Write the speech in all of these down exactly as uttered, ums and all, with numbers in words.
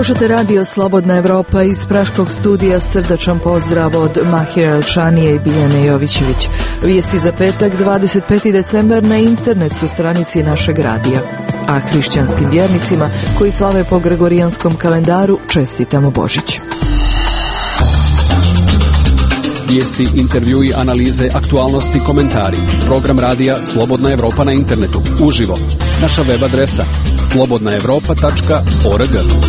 Slušate radio Slobodna Evropa. Iz praškog studija srdačan pozdrav od Mahira Elšanije i Biljane Jovićević. Vijesti za petak, dvadeset peti decembar, na internet su stranici našeg radija. A hrišćanskim vjernicima koji slave po gregorijanskom kalendaru čestitamo Božić. Vijesti, intervjui, analize, aktualnosti, komentari. Program radija Slobodna Evropa na internetu. Uživo. Naša web adresa slobodna evropa tačka org.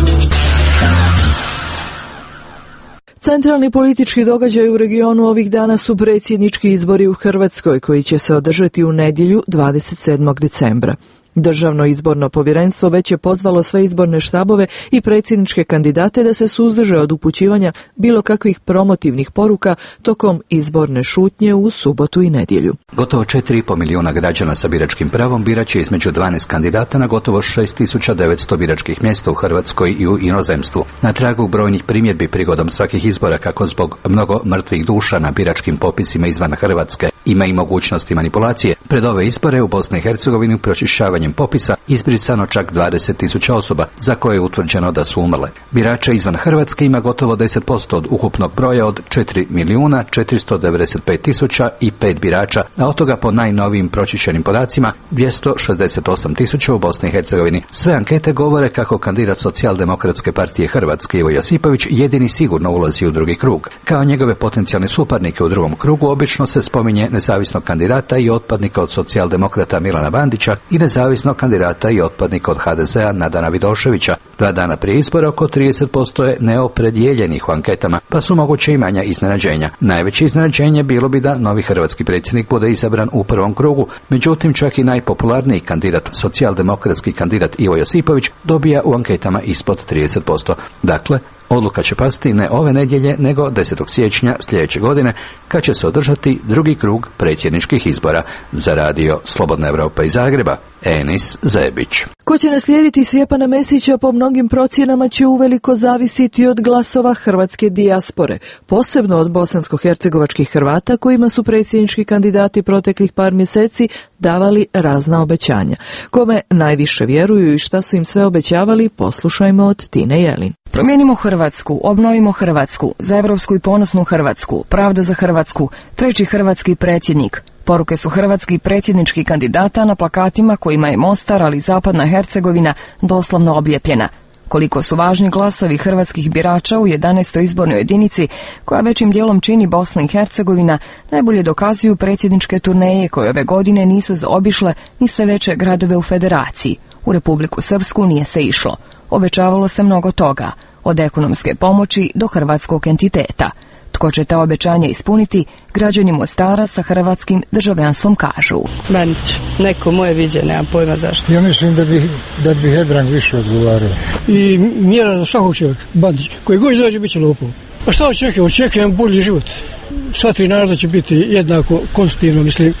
Centralni politički događaj u regionu ovih dana su predsjednički izbori u Hrvatskoj, koji će se održati u nedjelju dvadeset sedmog decembra. Državno izborno povjerenstvo već je pozvalo sve izborne štabove i predsjedničke kandidate da se suzdrže od upućivanja bilo kakvih promotivnih poruka tokom izborne šutnje u subotu i nedjelju. Gotovo četiri i pol milijuna građana sa biračkim pravom birat će između dvanaest kandidata na gotovo šest tisuća devetsto biračkih mjesta u Hrvatskoj i u inozemstvu. Na tragu brojnih primjedbi prigodom svakih izbora kako zbog mnogo mrtvih duša na biračkim popisima izvan Hrvatske ima i mogućnosti manipulacije, pred ove izbore u Bosni i Hercegovini pročišćavanjem popisa izbrisano čak dvadeset tisuća osoba za koje je utvrđeno da su umrle. Birača izvan Hrvatske ima gotovo deset posto od ukupnog broja od četiri milijuna četiristo devedeset pet tisuća i pet birača, a od toga po najnovijim pročišćenim podacima dvjesto šezdeset osam tisuća u Bosni i Hercegovini. Sve ankete govore kako kandidat Socijaldemokratske partije Hrvatske Ivo Josipović jedini sigurno ulazi u drugi krug. Kao njegove potencijalne suparnike u drugom krugu obično se spominje nezavisnog kandidata i otpadnika od socijaldemokrata Milana Bandića i nezavisnog kandidata i otpadnika od ha de ze a Nadana Vidoševića. Dva dana prije izbora oko trideset posto je neopredjeljenih u anketama, pa su moguće i manja iznenađenja. Najveće iznenađenje bilo bi da novi hrvatski predsjednik bude izabran u prvom krugu, međutim čak i najpopularniji kandidat, socijaldemokratski kandidat Ivo Josipović, dobija u anketama ispod trideset posto. Dakle, odluka će pasti ne ove nedjelje, nego desetog siječnja sljedeće godine, kad će se održati drugi krug predsjedničkih izbora. Za radio Slobodna Evropa iz Zagreba, Enis Zebić. Ko će naslijediti Stjepana Mesića po mnogim procjenama će uveliko zavisiti od glasova hrvatske dijaspore, posebno od bosansko-hercegovačkih Hrvata kojima su predsjednički kandidati proteklih par mjeseci davali razna obećanja. Kome najviše vjeruju i šta su im sve obećavali, poslušajmo od Tine Jelin. Promijenimo Hrvatsku, obnovimo Hrvatsku, za evropsku i ponosnu Hrvatsku, pravda za Hrvatsku, treći hrvatski predsjednik. Poruke su hrvatskih predsjedničkih kandidata na plakatima kojima je Mostar, ali i Zapadna Hercegovina doslovno oblijepljena. Koliko su važni glasovi hrvatskih birača u jedanaestoj izbornoj jedinici, koja većim dijelom čini Bosna i Hercegovina, najbolje dokazuju predsjedničke turneje koje ove godine nisu zaobišle ni sve veće gradove u federaciji. U Republiku Srpsku nije se išlo. Obećavalo se mnogo toga, od ekonomske pomoći do hrvatskog entiteta. Tko će ta obećanja ispuniti, građani Mostara sa hrvatskim državljanstvom kažu. Bandić, neko moje viđe, nemam pojma zašto. Ja mislim da bi, da bi Hebrang više odgovarao. I mjera za svakog čovjeka, Bandić, koji god dođe bit će lopov. Pa šta očekujem? Očekujem bolji život. Sva tri naroda će biti jednako konstitutivno, mislim.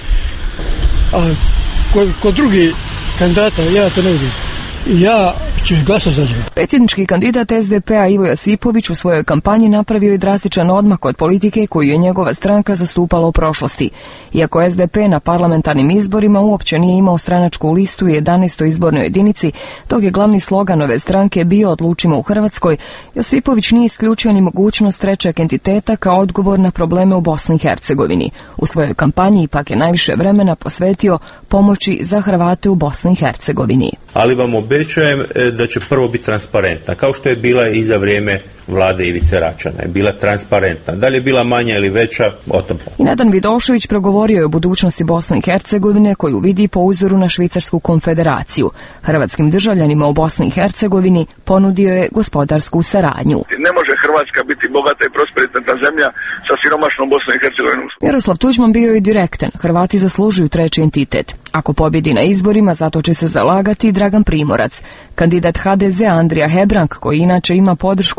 A kod, kod drugih kandidata ja to ne vidim. Ja ću glasati za njega. Predsjednički kandidat es de pe a Ivo Josipović u svojoj kampanji napravio je drastičan odmak od politike koju je njegova stranka zastupala u prošlosti. Iako es de pe na parlamentarnim izborima uopće nije imao stranačku listu u jedanaestoj izbornoj jedinici, dok je glavni slogan ove stranke bio Odlučimo u Hrvatskoj, Josipović nije isključio ni mogućnost trećeg entiteta kao odgovor na probleme u Bosni i Hercegovini. U svojoj kampanji ipak je najviše vremena posvetio pomoći za Hrvate u Bosni i Hercegovini. Ali vam obećajem da će prvo biti transparentna, kao što je bila i za vrijeme vlade Ivice Račana. Je bila transparentna. Da li je bila manja ili veća, o tom. I Nadan Vidošević progovorio je o budućnosti Bosne i Hercegovine koju vidi po uzoru na Švicarsku konfederaciju. Hrvatskim državljanima u Bosni i Hercegovini ponudio je gospodarsku saradnju. Ne može Hrvatska biti bogata i prosperitetna zemlja sa siromašnom Bosnom i Hercegovinom. Miroslav Tuđman bio je direktan. Hrvati zaslužuju treći entitet. Ako pobjedi na izborima, zato će se zalagati Dragan Primorac. Kandidat ha de ze Andrija Hebrang, koji inače ima podršku dvije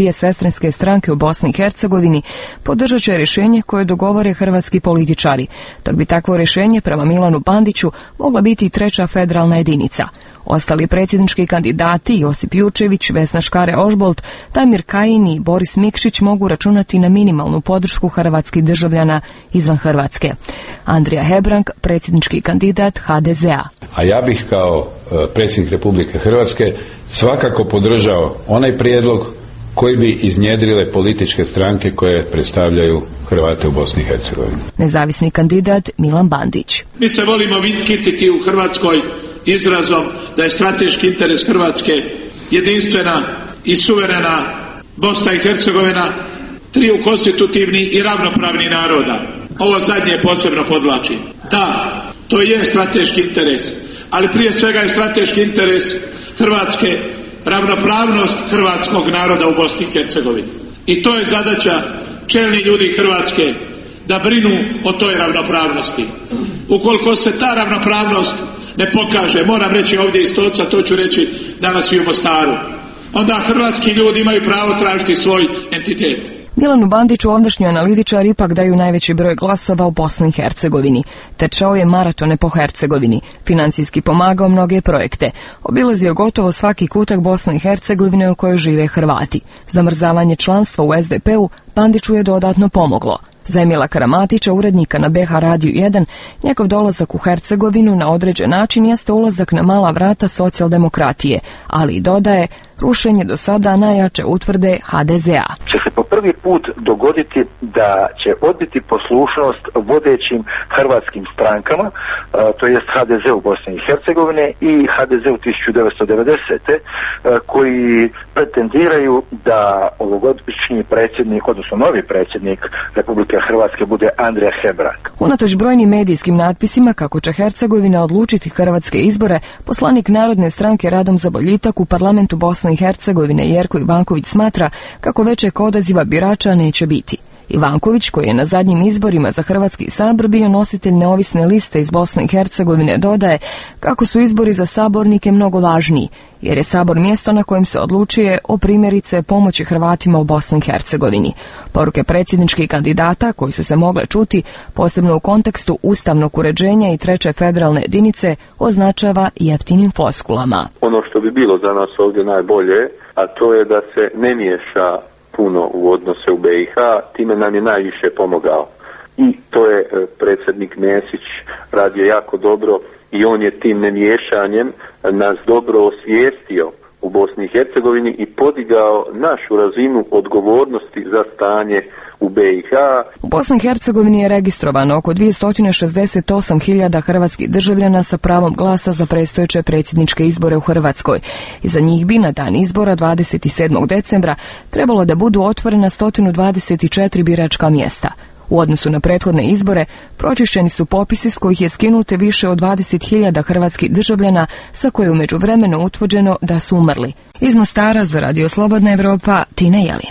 dvije sestrinske stranke u Bosni i Hercegovini podržat će rješenje koje dogovore hrvatski političari, dok bi takvo rješenje prema Milanu Bandiću mogla biti treća federalna jedinica. Ostali predsjednički kandidati Josip Jurčević, Vesna Škare-Ožbolt, Damir Kajin i Boris Mikšić mogu računati na minimalnu podršku hrvatskih državljana izvan Hrvatske. Andrija Hebrang, predsjednički kandidat ha de ze a. A ja bih kao predsjednik Republike Hrvatske svakako podržao onaj prijedlog koji bi iznjedrile političke stranke koje predstavljaju Hrvate u Bosni i Hercegovini. Nezavisni kandidat Milan Bandić. Mi se volimo kititi u Hrvatskoj izrazom da je strateški interes Hrvatske jedinstvena i suverena Bosna i Hercegovina, triju konstitutivni i ravnopravni naroda. Ovo zadnje posebno podvlačim. Da, to je strateški interes, ali prije svega je strateški interes Hrvatske ravnopravnost hrvatskog naroda u Bosni i Hercegovini. I to je zadaća čelni ljudi Hrvatske da brinu o toj ravnopravnosti. Ukoliko se ta ravnopravnost ne pokaže, moram reći ovdje iz Stoca, to ću reći danas i u Mostaru, onda hrvatski ljudi imaju pravo tražiti svoj entitet. Milanu Bandiću ovdašnji analitičari ipak daju najveći broj glasova u Bosni i Hercegovini. Trčao je maratone po Hercegovini, financijski pomagao mnoge projekte, obilazio gotovo svaki kutak Bosne i Hercegovine u kojoj žive Hrvati. Zamrzavanje članstva u es de pe u Bandiću je dodatno pomoglo. Za Emila Karamatića, urednika na be ha Radiju jedan, njegov dolazak u Hercegovinu na određen način jeste ulazak na mala vrata socijaldemokratije, ali i dodaje rušenje do sada najjače utvrde ha de ze a. Će se po prvi put dogoditi da će odbiti poslušnost vodećim hrvatskim strankama, to jest ha de ze u Bosni i Hercegovine i ha de ze u tisuću devetsto devedesete. koji pretendiraju da ovogodišnji predsjednik, odnosno novi predsjednik Republike Hrvatske bude Andrija Hebrang. Unatoč brojnim medijskim natpisima kako će Hercegovina odlučiti hrvatske izbore, poslanik Narodne stranke Radom za boljitak u parlamentu Bosne i Hercegovine Jerko Ivanković smatra kako većeg odaziva birača neće biti. Ivanković, koji je na zadnjim izborima za Hrvatski sabor bio nositelj neovisne liste iz Bosne i Hercegovine, dodaje kako su izbori za sabornike mnogo važniji, jer je sabor mjesto na kojem se odlučuje o primjerice pomoći Hrvatima u Bosni i Hercegovini. Poruke predsjedničkih kandidata koji su se mogle čuti, posebno u kontekstu ustavnog uređenja i treće federalne jedinice, označava jeftinim floskulama. Ono što bi bilo za nas ovdje najbolje, a to je da se ne miješa puno u odnose u be i ha, time nam je najviše pomogao. I to je predsjednik Mesić radio jako dobro i on je tim nemiješanjem nas dobro osvijestio u Bosni i Hercegovini i podigao našu razinu odgovornosti za stanje u be i ha. U Bosni i Hercegovini je registrovano oko dvjesto šezdeset osam hiljada hrvatskih državljana sa pravom glasa za predstojeće predsjedničke izbore u Hrvatskoj. I za njih bi na dan izbora dvadeset sedmog decembra trebalo da budu otvorena sto dvadeset četiri biračka mjesta. U odnosu na prethodne izbore, pročišćeni su popisi s kojih je skinuto više od dvadeset hiljada hrvatskih državljana sa koje je u međuvremenu utvrđeno da su umrli. Iz Mostara za Radio Slobodna Evropa, Tina Jelin.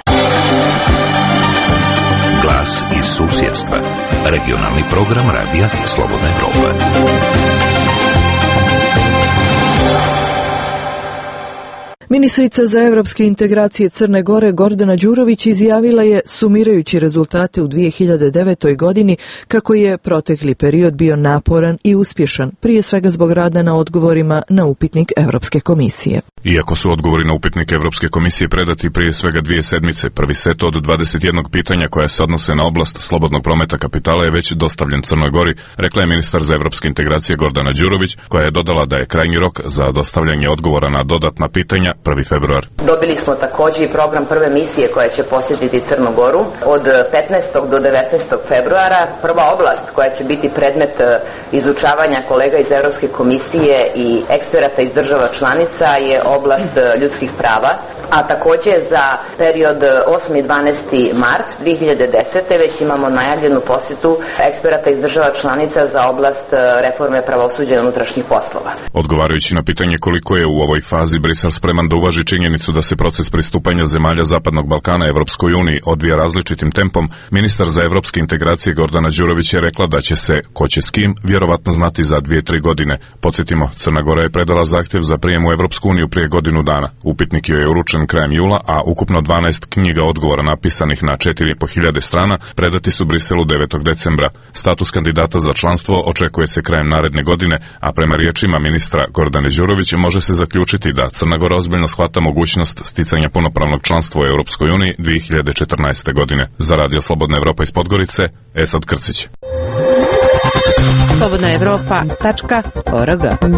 Glas iz susjedstva. Regionalni program Radija Slobodna Evropa. Ministrica za evropske integracije Crne Gore Gordana Đurović izjavila je, sumirajući rezultate u dvije hiljade devetoj. godini, kako je protekli period bio naporan i uspješan, prije svega zbog rada na odgovorima na upitnik Evropske komisije. Iako su odgovori na upitnik Evropske komisije predati prije svega dvije sedmice, prvi set od dvadeset jednog pitanja koja se odnose na oblast slobodnog prometa kapitala je već dostavljen Crnoj Gori, rekla je ministar za evropske integracije Gordana Đurović, koja je dodala da je krajnji rok za dostavljanje odgovora na dodatna pitanja prvi februar. Dobili smo također i program prve misije koja će posjetiti Crnu Goru od petnaestog do devetnaestog februara. Prva oblast koja će biti predmet izučavanja kolega iz Evropske komisije i eksperata iz država članica je oblast ljudskih prava, a također za period osmi i dvanaesti mart dvije hiljade desete. već imamo najavljenu posjetu eksperata iz država članica za oblast reforme pravosuđa i unutrašnjih poslova. Odgovarajući na pitanje koliko je u ovoj fazi Brisel spreman da uvaži činjenicu da se proces pristupanja zemalja Zapadnog Balkana Evropskoj uniji odvija različitim tempom, ministar za evropske integracije Gordana Đurović je rekla da će se, ko će s kim, vjerovatno znati za dvije, tri godine. Podsjetimo, Crna Gora je predala zahtjev za prijem u Evropsku uniju prije godinu dana. Upitnik joj je uručen napisan krajem jula, a ukupno dvanaest knjiga odgovora napisanih na četiri i po hiljade strana predati su Briselu devetog decembra. Status kandidata za članstvo očekuje se krajem naredne godine, a prema riječima ministra Gordane Đurović može se zaključiti da Crna Gora ozbiljno shvata mogućnost sticanja punopravnog članstva u Europskoj uniji dvije hiljade četrnaeste. godine. Za Radio Slobodna Evropa iz Podgorice, Esad Krcić. slobodna evropa tačka org.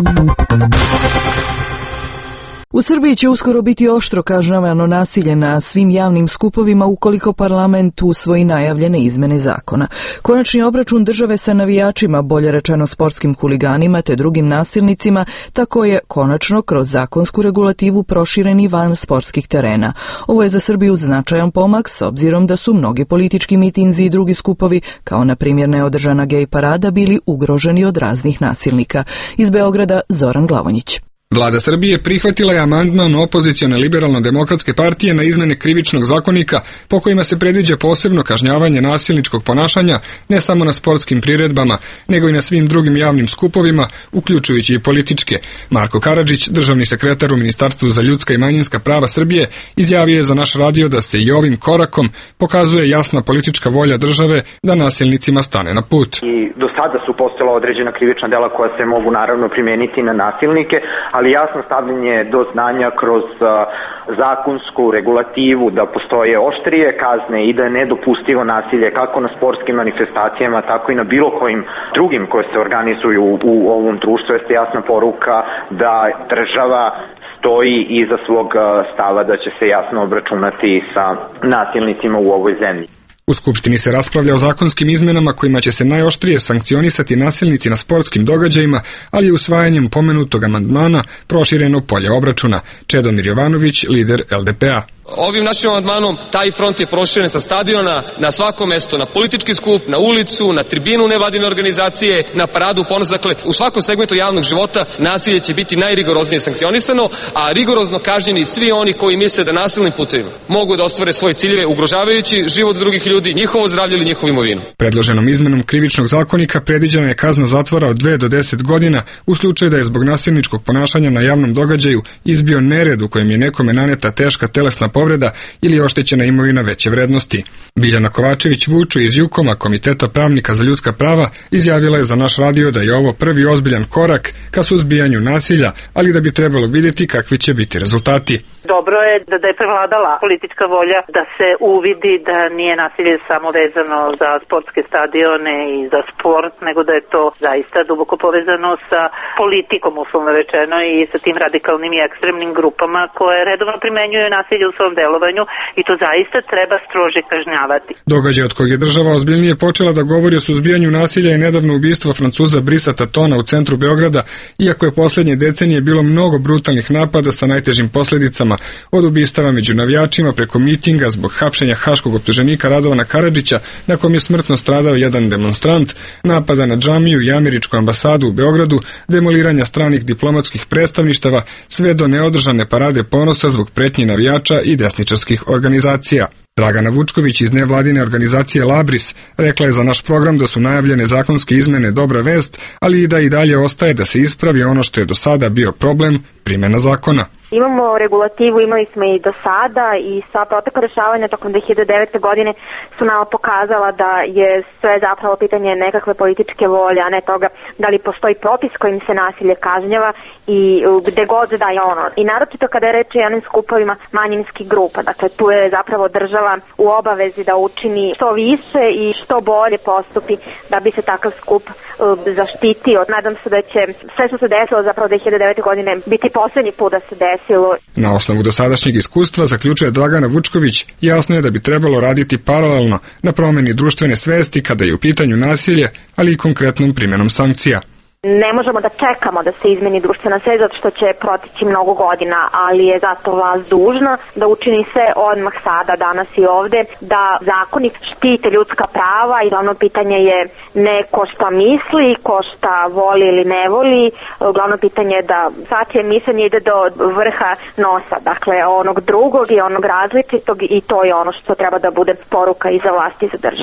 U Srbiji će uskoro biti oštro kažnjavano nasilje na svim javnim skupovima ukoliko parlament usvoji najavljene izmene zakona. Konačni obračun države sa navijačima, bolje rečeno sportskim huliganima te drugim nasilnicima, tako je konačno kroz zakonsku regulativu proširen i van sportskih terena. Ovo je za Srbiju značajan pomak s obzirom da su mnogi politički mitinzi i drugi skupovi, kao na primjer neodržana gej parada, bili ugroženi od raznih nasilnika. Iz Beograda Zoran Glavonjić. Vlada Srbije prihvatila je amandman opozicione liberalno-demokratske partije na izmene krivičnog zakonika po kojima se predviđa posebno kažnjavanje nasilničkog ponašanja ne samo na sportskim priredbama, nego i na svim drugim javnim skupovima, uključujući i političke. Marko Karadžić, državni sekretar u Ministarstvu za ljudska i manjinska prava Srbije, izjavio je za naš radio da se i ovim korakom pokazuje jasna politička volja države da nasilnicima stane na put. I do sada su postojala određena krivična dela koja se mogu naravno primeniti na nasilnike, ali jasno stavljanje do znanja kroz uh, zakonsku regulativu da postoje oštrije kazne i da je nedopustivo nasilje kako na sportskim manifestacijama, tako i na bilo kojim drugim koje se organizuju u, u ovom društvu, jeste jasna poruka da država stoji iza svog stava da će se jasno obračunati sa nasilnicima u ovoj zemlji. U Skupštini se raspravlja o zakonskim izmenama kojima će se najoštrije sankcionisati nasilnici na sportskim događajima, ali je usvajanjem pomenutog amandmana prošireno polje obračuna. Čedomir Jovanović, lider L D P A. Ovim našim amandmanom taj front je proširen sa stadiona na svako mesto, na politički skup, na ulicu, na tribinu nevladine organizacije, na paradu ponosa. Dakle, u svakom segmentu javnog života nasilje će biti najrigoroznije sankcionisano, a rigorozno kažnjeni svi oni koji misle da nasilnim putevima mogu da ostvare svoje ciljeve ugrožavajući život drugih ljudi, njihovo zdravlje ili njihovu imovinu. Predloženom izmenom krivičnog zakonika predviđena je kazna zatvora od dve do deset godina u slučaju da je zbog nasilničkog ponašanja na javnom događaju izbio nered u kojem je nekome naneta teška telesna povreda ili oštećena imovina veće vrednosti. Biljana Kovačević Vuču iz Jukoma, Komiteta pravnika za ljudska prava, izjavila je za naš radio da je ovo prvi ozbiljan korak ka suzbijanju nasilja, ali da bi trebalo vidjeti kakvi će biti rezultati. Dobro je da, da je prevladala politička volja da se uvidi da nije nasilje samo vezano za sportske stadione i za sport, nego da je to zaista duboko povezano sa politikom, uslovno rečeno, i sa tim radikalnim i ekstremnim grupama koje redovno primenjuju nasilje u svom delovanju i to zaista treba strože kažnjavati. Događaj od kojeg je država ozbiljnije počela da govori o suzbijanju nasilja je nedavno ubistvo Francuza Brisa Tatona u centru Beograda, iako je posljednje decenije bilo mnogo brutalnih napada sa najtežim posljedicama, od ubistava među navijačima preko mitinga zbog hapšenja haškog optuženika Radovana Karadžića, na kom je smrtno stradao jedan demonstrant, napada na džamiju i američku ambasadu u Beogradu, demoliranja stranih diplomatskih predstavništava, sve do neodržane parade ponosa zbog pretnji navijača i desničarskih organizacija. Dragana Vučković iz nevladine organizacije Labris rekla je za naš program da su najavljene zakonske izmene dobra vest, ali i da i dalje ostaje da se ispravi ono što je do sada bio problem, primjena zakona. Imamo regulativu, imali smo i do sada i sva protekla rešavanja tokom dve hiljade devete. godine su nam pokazala da je sve zapravo pitanje nekakve političke volje, a ne toga da li postoji propis kojim se nasilje kažnjava i gde god da je ono. I naročito kada je reč o jednim skupovima manjinskih grupa, dakle tu je zapravo država u obavezi da učini što više i što bolje postupi da bi se takav skup uh, zaštitio. Nadam se da će sve što se desilo zapravo dve hiljade devete. godine biti posljednji put da se desilo. Na osnovu dosadašnjeg iskustva, zaključuje Dragana Vučković, jasno je da bi trebalo raditi paralelno na promeni društvene svesti kada je u pitanju nasilje, ali i konkretnom primjenom sankcija. Ne možemo da čekamo da se izmeni društvena svest zato što će protići mnogo godina, ali je zato vlast dužna da učini sve odmah sada, danas i ovde, da zakoni štite ljudska prava i glavno pitanje je ne ko šta misli, ko šta voli ili ne voli, glavno pitanje je da svačije mišljenje ide do vrha nosa, dakle onog drugog i onog različitog i to je ono što treba da bude poruka i za vlast i za državu.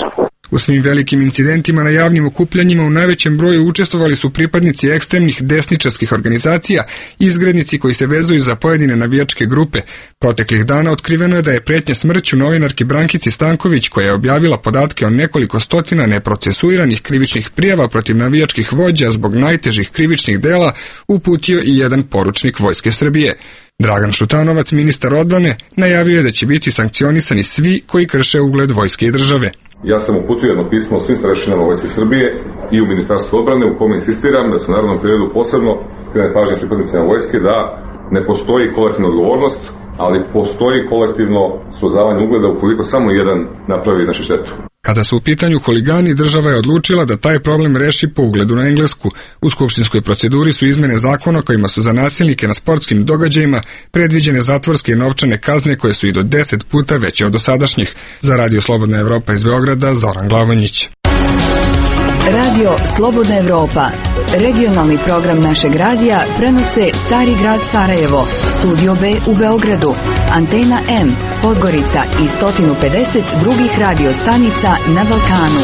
U svim velikim incidentima na javnim okupljanjima u najvećem broju učestvovali su pripadnici ekstremnih desničarskih organizacija i izgrednici koji se vezuju za pojedine navijačke grupe. Proteklih dana otkriveno je da je pretnja smrću novinarki Brankici Stanković, koja je objavila podatke o nekoliko stotina neprocesuiranih krivičnih prijava protiv navijačkih vođa zbog najtežih krivičnih dela, uputio i jedan poručnik Vojske Srbije. Dragan Šutanovac, ministar odbrane, najavio je da će biti sankcionisani svi koji krše ugled vojske i države. Ja sam uputio jedno pismo svim starešinama Vojske Srbije i u Ministarstvu odbrane u kome insistiram da se u narednom periodu posebno skrene pažnje pripadnicima vojske da ne postoji kolektivna odgovornost, ali postoji kolektivno srozavanje ugleda ukoliko samo jedan napravi našu štetu. Kada su u pitanju huligani, država je odlučila da taj problem reši po ugledu na Englesku. U skupštinskoj proceduri su izmene zakona kojima su za nasilnike na sportskim događajima predviđene zatvorske i novčane kazne koje su i do deset puta veće od dosadašnjih. Za Radio Slobodna Evropa iz Beograda, Zoran Glavonjić. Radio Slobodna Evropa, regionalni program našeg radija, prenose Stari grad Sarajevo, Studio B u Beogradu, Antena M, Podgorica i sto pedeset drugih radio stanica na Balkanu.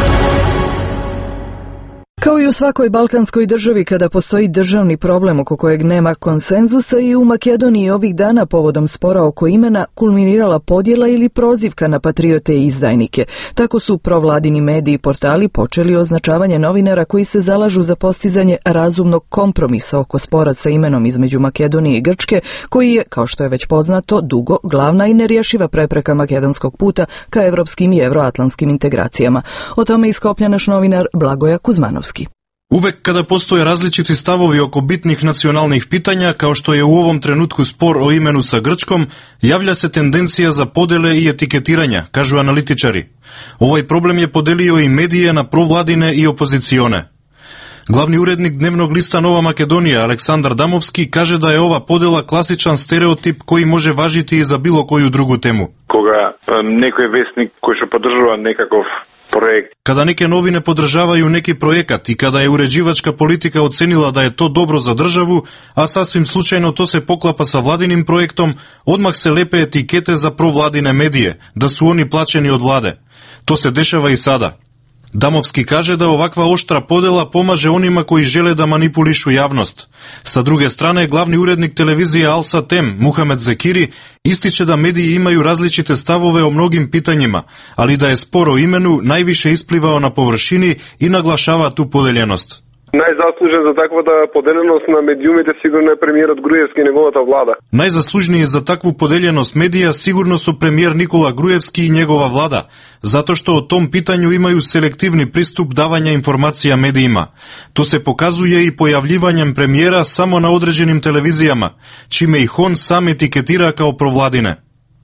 Kao i u svakoj balkanskoj državi kada postoji državni problem oko kojeg nema konsenzusa, i u Makedoniji ovih dana povodom spora oko imena kulminirala podjela ili prozivka na patriote i izdajnike. Tako su provladini mediji i portali počeli označavanje novinara koji se zalažu za postizanje razumnog kompromisa oko spora sa imenom između Makedonije i Grčke, koji je, kao što je već poznato, dugo glavna i nerješiva prepreka makedonskog puta ka evropskim i evroatlantskim integracijama. O tome iskoplja naš novinar Blagoja Kuzmanovski. Uvek kada postoje različiti stavovi oko bitnih nacionalnih pitanja, kao što je u ovom trenutku spor o imenu sa Grčkom, javlja se tendencija za podele i etiketiranja, kažu analitičari. Ovaj problem je podelio i medije na provladine i opozicione. Glavni urednik dnevnog lista Nova Makedonija, Aleksandar Damovski, kaže da je ova podela klasičan stereotip koji može važiti i za bilo koju drugu temu. Koga neko je vesnik koji će podržava nekakav projekt. Kada neke novine podržavaju neki projekat i kada je uređivačka politika ocenila da je to dobro za državu, a sasvim slučajno to se poklapa sa vladinim projektom, odmah se lepe etikete za provladine medije, da su oni plaćeni od vlade. To se dešava i sada. Damovski kaže da ovakva oštra podela pomaže onima koji žele da manipulišu javnost. Sa druge strane, glavni urednik televizije Al Satem, Muhamed Zekiri, ističe da mediji imaju različite stavove o mnogim pitanjima, ali da je spor o imenu najviše isplivao na površini i naglašava tu podeljenost. Najzaslužen za takva da podeljenost na medijumite sigurno je premijerot Grujevski i njegovata vlada. Najzaslužniji za takvu podeljenost medija sigurno su premijer Nikola Grujevski i njegova vlada, zato što o tom pitanju imaju selektivni pristup davanja informacija medijima. To se pokazuje i pojavljivanjem premijera samo na određenim televizijama, čime ih on sam etiketira kao provladine.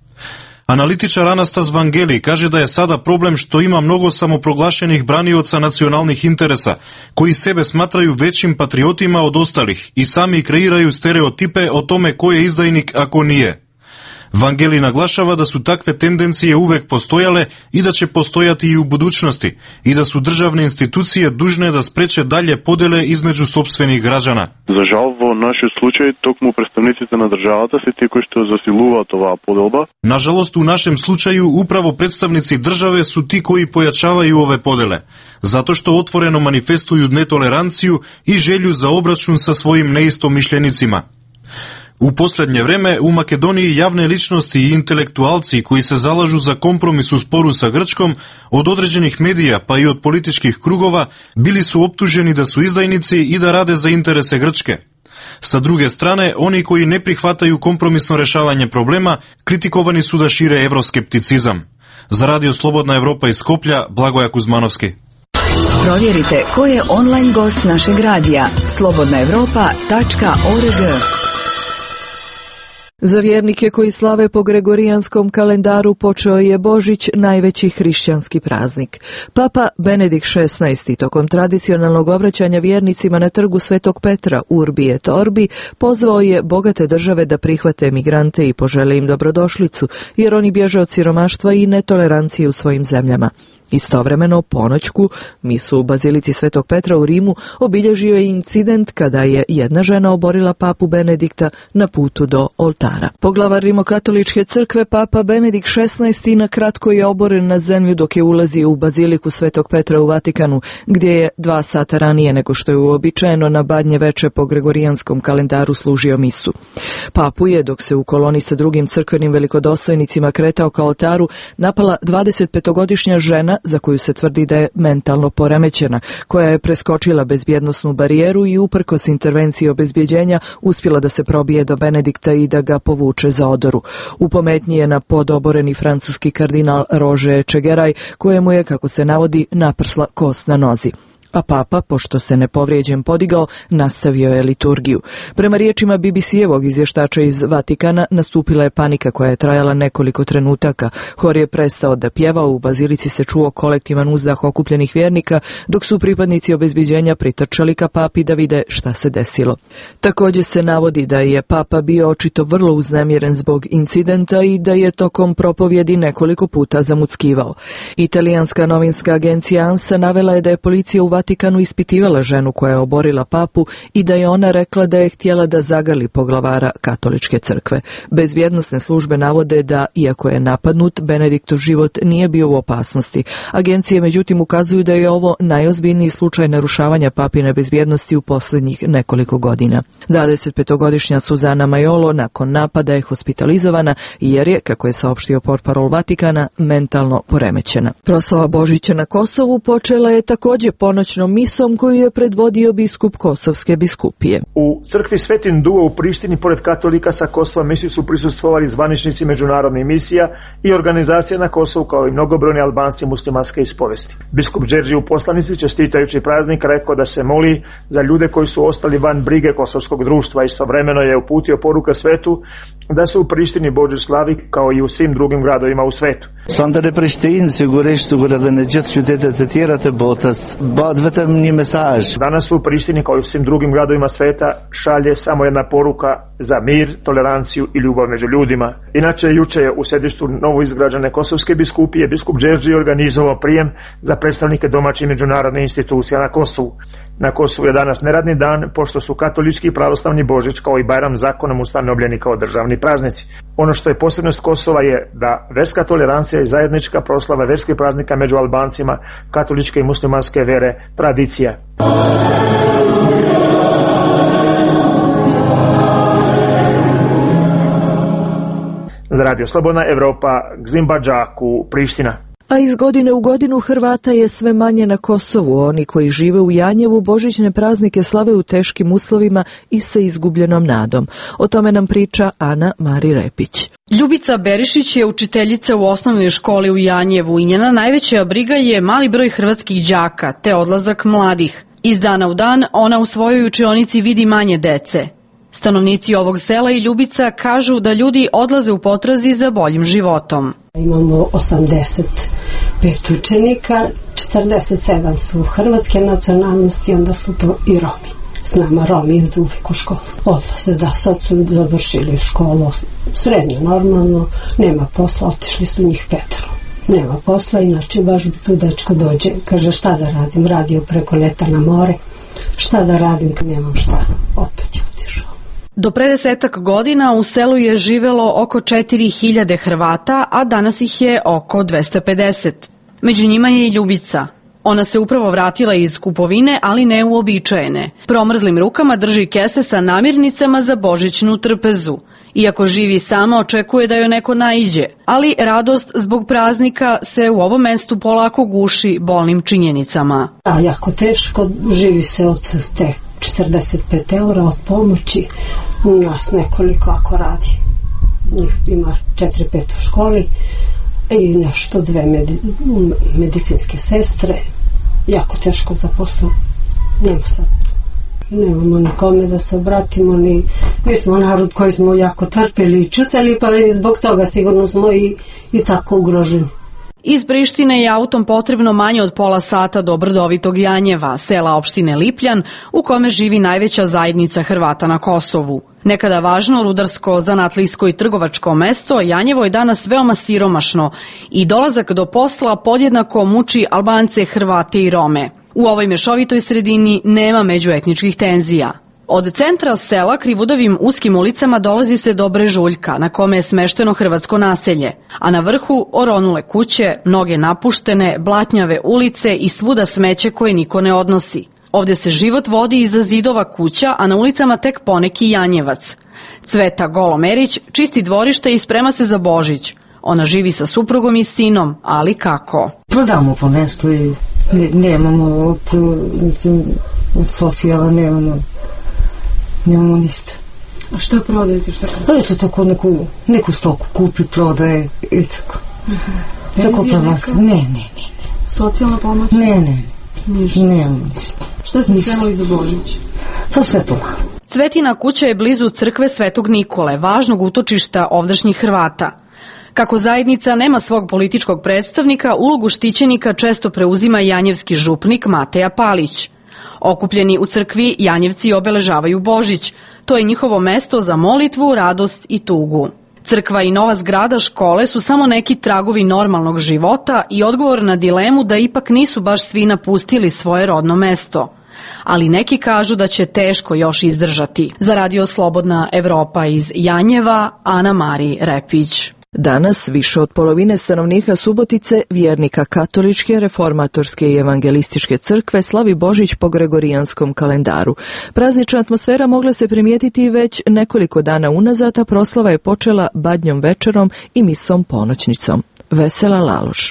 Analitičar Anastas Vangeli kaže da je sada problem što ima mnogo samoproglašenih branioca nacionalnih interesa, koji sebe smatraju većim patriotima od ostalih i sami kreiraju stereotipe o tome ko je izdajnik, a ko nije. Vangeli naglašava da su takve tendencije uvek postojale i da će postojati i u budućnosti i da su državne institucije dužne da spreče dalje podele između sopstvenih građana. За жал, во нашиот случај, токму представниците на државата се тие кои што засилуваат оваа поделба. Nažalost, u našem slučaju upravo predstavnici države su ti koji pojačavaju ove podele, zato što otvoreno manifestuju netoleranciju i želju za obračun sa svojim neistomišljenicima. U posljednje vreme u Makedoniji javne ličnosti i intelektualci koji se zalažu za kompromis u sporu sa Grčkom od određenih medija pa i od političkih krugova bili su optuženi da su izdajnici i da rade za interese Grčke. Sa druge strane, oni koji ne prihvataju kompromisno rešavanje problema kritikovani su da šire evroskepticizam. Za Radio Slobodna Evropa iz Skoplja, Blagoja Kuzmanovski. Provjerite ko je online gost našeg radija slobodna evropa tačka org. Za vjernike koji slave po gregorijanskom kalendaru počeo je Božić, najveći hrišćanski praznik. Papa Benedikt šesnaesti tokom tradicionalnog obraćanja vjernicima na trgu Svetog Petra Urbi et Orbi pozvao je bogate države da prihvate migrante i požele im dobrodošlicu, jer oni bježe od siromaštva i netolerancije u svojim zemljama. Istovremeno, ponoćku, misu u Bazilici Svetog Petra u Rimu obilježio je incident kada je jedna žena oborila papu Benedikta na putu do oltara. Poglavar Rimokatoličke crkve, papa Benedikt šesnaesti na kratko je oboren na zemlju dok je ulazio u Baziliku Svetog Petra u Vatikanu, gdje je dva sata ranije nego što je uobičajeno na Badnje veče po gregorijanskom kalendaru služio misu. Papu je, dok se u koloni sa drugim crkvenim velikodostojnicima kretao ka oltaru, napala dvadesetpetogodišnja žena za koju se tvrdi da je mentalno poremećena, koja je preskočila bezbjednosnu barijeru i uprkos intervenciji obezbjeđenja uspjela da se probije do Benedikta i da ga povuče za odoru. U pometnji je na podoboreni francuski kardinal Roger Čegeraj, kojemu je, kako se navodi, naprsla kost na nozi. A papa, pošto se nepovrijeđen podigao, nastavio je liturgiju. Prema riječima B B C-evog izvještača iz Vatikana, nastupila je panika koja je trajala nekoliko trenutaka. Hor je prestao da pjeva, u bazilici se čuo kolektivan uzdah okupljenih vjernika, dok su pripadnici obezbjeđenja pritrčali ka papi da vide šta se desilo. Također se navodi da je papa bio očito vrlo uznemiren zbog incidenta i da je tokom propovjedi nekoliko puta zamuckivao. Italijanska novinska agencija ANSA navela je da je policija u Vatikanu ispitivala ženu koja je oborila papu i da je ona rekla da je htjela da zagrli poglavara katoličke crkve. Bezbjednosne službe navode da, iako je napadnut, Benediktov život nije bio u opasnosti. Agencije međutim ukazuju da je ovo najozbiljniji slučaj narušavanja papine bezbjednosti u posljednjih nekoliko godina. dvadesetpetogodišnja Suzana Majolo nakon napada je hospitalizovana jer je, kako je saopštio portparol Vatikana, mentalno poremećena. Proslava Božića na Kosovu počela je također ponoćnom misom koju je predvodio biskup Kosovske biskupije. U crkvi Svetin Duo u Prištini, pored katolika sa Kosova, misiju su prisustvovali zvaničnici međunarodnih misija i organizacija na Kosovu, kao i mnogobrojni Albanci muslimanske ispovesti. Biskup Đerđi u poslanici, čestitajući praznik, rekao da se moli za ljude koji su ostali van brige kosovskog društva. Istovremeno je uputio poruka svetu da se u Prištini Bože slavi kao i u svim drugim gradovima u svetu. Sandere Prishtinë sigurisht sigurisht edhe në gjithë qytetet e tjera të botës bëhet vetëm një mesazh. Danas u Prištini, kao i u svim drugim gradovima sveta, šalje samo jedna poruka za mir, toleranciju i ljubav među ljudima. Inače, juče je u sedištu novoizgrađene Kosovske biskupije biskup Đerđi organizovao prijem za predstavnike domaćih i međunarodnih institucija na Kosovu. Na Kosovu je danas neradni dan, pošto su katolički i pravoslavni Božić kao i Bajram zakonom ustanovljeni kao državni praznici. Ono što je posebnost Kosova je da verska tolerancija i zajednička proslava verskih praznika među Albancima, katoličke i muslimanske vere, tradicija. Za Radio Slobodna Evropa, Gzimba Džaku, Priština. A iz godine u godinu Hrvata je sve manje na Kosovu. Oni koji žive u Janjevu božićne praznike slave u teškim uslovima i sa izgubljenom nadom. O tome nam priča Ana Mari Repić. Ljubica Berišić je učiteljica u osnovnoj školi u Janjevu i njena najveća briga je mali broj hrvatskih đaka te odlazak mladih. Iz dana u dan ona u svojoj učionici vidi manje dece. Stanovnici ovog sela i Ljubica kažu da ljudi odlaze u potrazi za boljim životom. Imamo osamdeset pet učenika, četrdeset sedam su hrvatske nacionalnosti, onda su to i Romi. S nama Romi idu uvijek u školu. Odlaze, da, sad su završili školu srednju, normalno, nema posla, otišli su njih petero. Nema posla, inače baš tu dečko dođe, kaže šta da radim, radio preko leta na more, šta da radim kad nemam šta, opet je otišao. Do pre desetak godina u selu je živelo oko četiri hiljade Hrvata, a danas ih je oko dvesta pedeset. Među njima je i Ljubica. Ona se upravo vratila iz kupovine, ali ne uobičajene. Promrzlim rukama drži kese sa namirnicama za božićnu trpezu. Iako živi sama, očekuje da joj neko naiđe, ali radost zbog praznika se u ovom mestu polako guši bolnim činjenicama. A jako teško, živi se od te četrdeset pet eura od pomoći, nas nekoliko ako radi. Njih ima četiri pet u školi i nešto dve medi, medicinske sestre. Jako teško za posao. Nema sad. Nemamo nikome da se obratimo, ni, mi smo narod koji smo jako trpili i čutali, pa i zbog toga sigurno smo i, i tako ugroženi. Iz Prištine je autom potrebno manje od pola sata do brdovitog Janjeva, sela opštine Lipljan, u kome živi najveća zajednica Hrvata na Kosovu. Nekada važno rudarsko, zanatlijsko i trgovačko mesto, Janjevo je danas veoma siromašno i dolazak do posla podjednako muči Albance, Hrvate i Rome. U ovoj mešovitoj sredini nema međuetničkih tenzija. Od centra sela krivudavim uskim ulicama dolazi se do Brežuljka, na kome je smešteno hrvatsko naselje, a na vrhu oronule kuće, mnoge napuštene, blatnjave ulice i svuda smeće koje niko ne odnosi. Ovde se život vodi iza zidova kuća, a na ulicama tek poneki Janjevac. Cveta Golomerić čisti dvorište i sprema se za Božić. Ona živi sa suprugom i sinom, ali kako? Prodamo po mestu i nemamo od, mislim, od socijala, nemamo, nemamo ništa. A šta prodajete? Šta prodajete? Eto tako neku, neku stoku kupi, prodaje i tako. Uh-huh. Tako pa vas, ne, ne, ne. Socijalna pomoć? Ne, ne. Ništa. Nemamo ništa. Šta ste spremali za Božić? Pa sve to malo. Cvetina kuća je blizu crkve Svetog Nikole, važnog utočišta ovdašnjih Hrvata. Kako zajednica nema svog političkog predstavnika, ulogu štićenika često preuzima janjevski župnik Mateja Palić. Okupljeni u crkvi, Janjevci obeležavaju Božić. To je njihovo mesto za molitvu, radost i tugu. Crkva i nova zgrada škole su samo neki tragovi normalnog života i odgovor na dilemu da ipak nisu baš svi napustili svoje rodno mesto. Ali neki kažu da će teško još izdržati. Za Radio Slobodna Evropa iz Janjeva, Ana Mari Repić. Danas više od polovine stanovnika Subotice, vjernika katoličke, reformatorske i evangelističke crkve, slavi Božić po gregorijanskom kalendaru. Praznična atmosfera mogla se primijetiti već nekoliko dana unazad, a proslava je počela badnjom večerom i misom ponoćnicom. Vesela Laloš.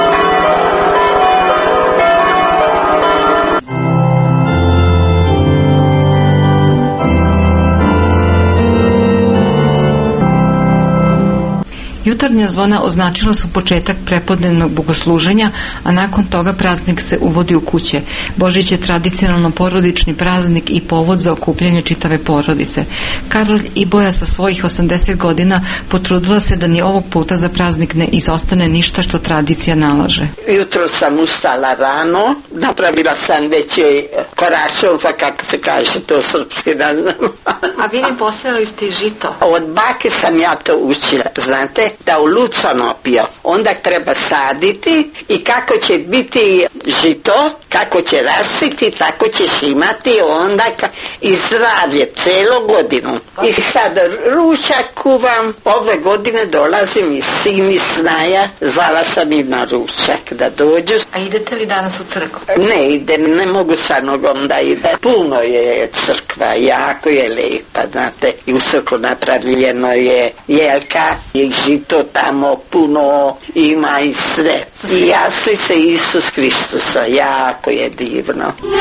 Jutarnja zvona označila su početak prepodnevnog bogosluženja, a nakon toga praznik se uvodi u kuće. Božić je tradicionalno porodični praznik i povod za okupljanje čitave porodice. Karol Iboja sa svojih osamdeset godina potrudila se da ni ovog puta za praznik ne izostane ništa što tradicija nalaže. Jutro sam ustala rano, napravila sam već korašovka, kako se kaže to srpski, ne znam. A vi ne posejali ste i žito? Od bake sam ja to učila, znate, da u lucanopio onda treba saditi i kako će biti žito, kako će rasiti, tako ćeš imati onda i zdravlje celo godinu. I sad ručak kuvam, ove godine dolazim iz sin iz Snaja, zvala sam im na ručak da dođu. A idete li danas u crkvu? Ne idem, ne mogu sa nogom da ide. Puno je crkva, jako je lepa, znate, i u crkvu napravljeno je jelka i žito tamo puno ima i sve. I jaslice Isus Hristusa, jako je divno.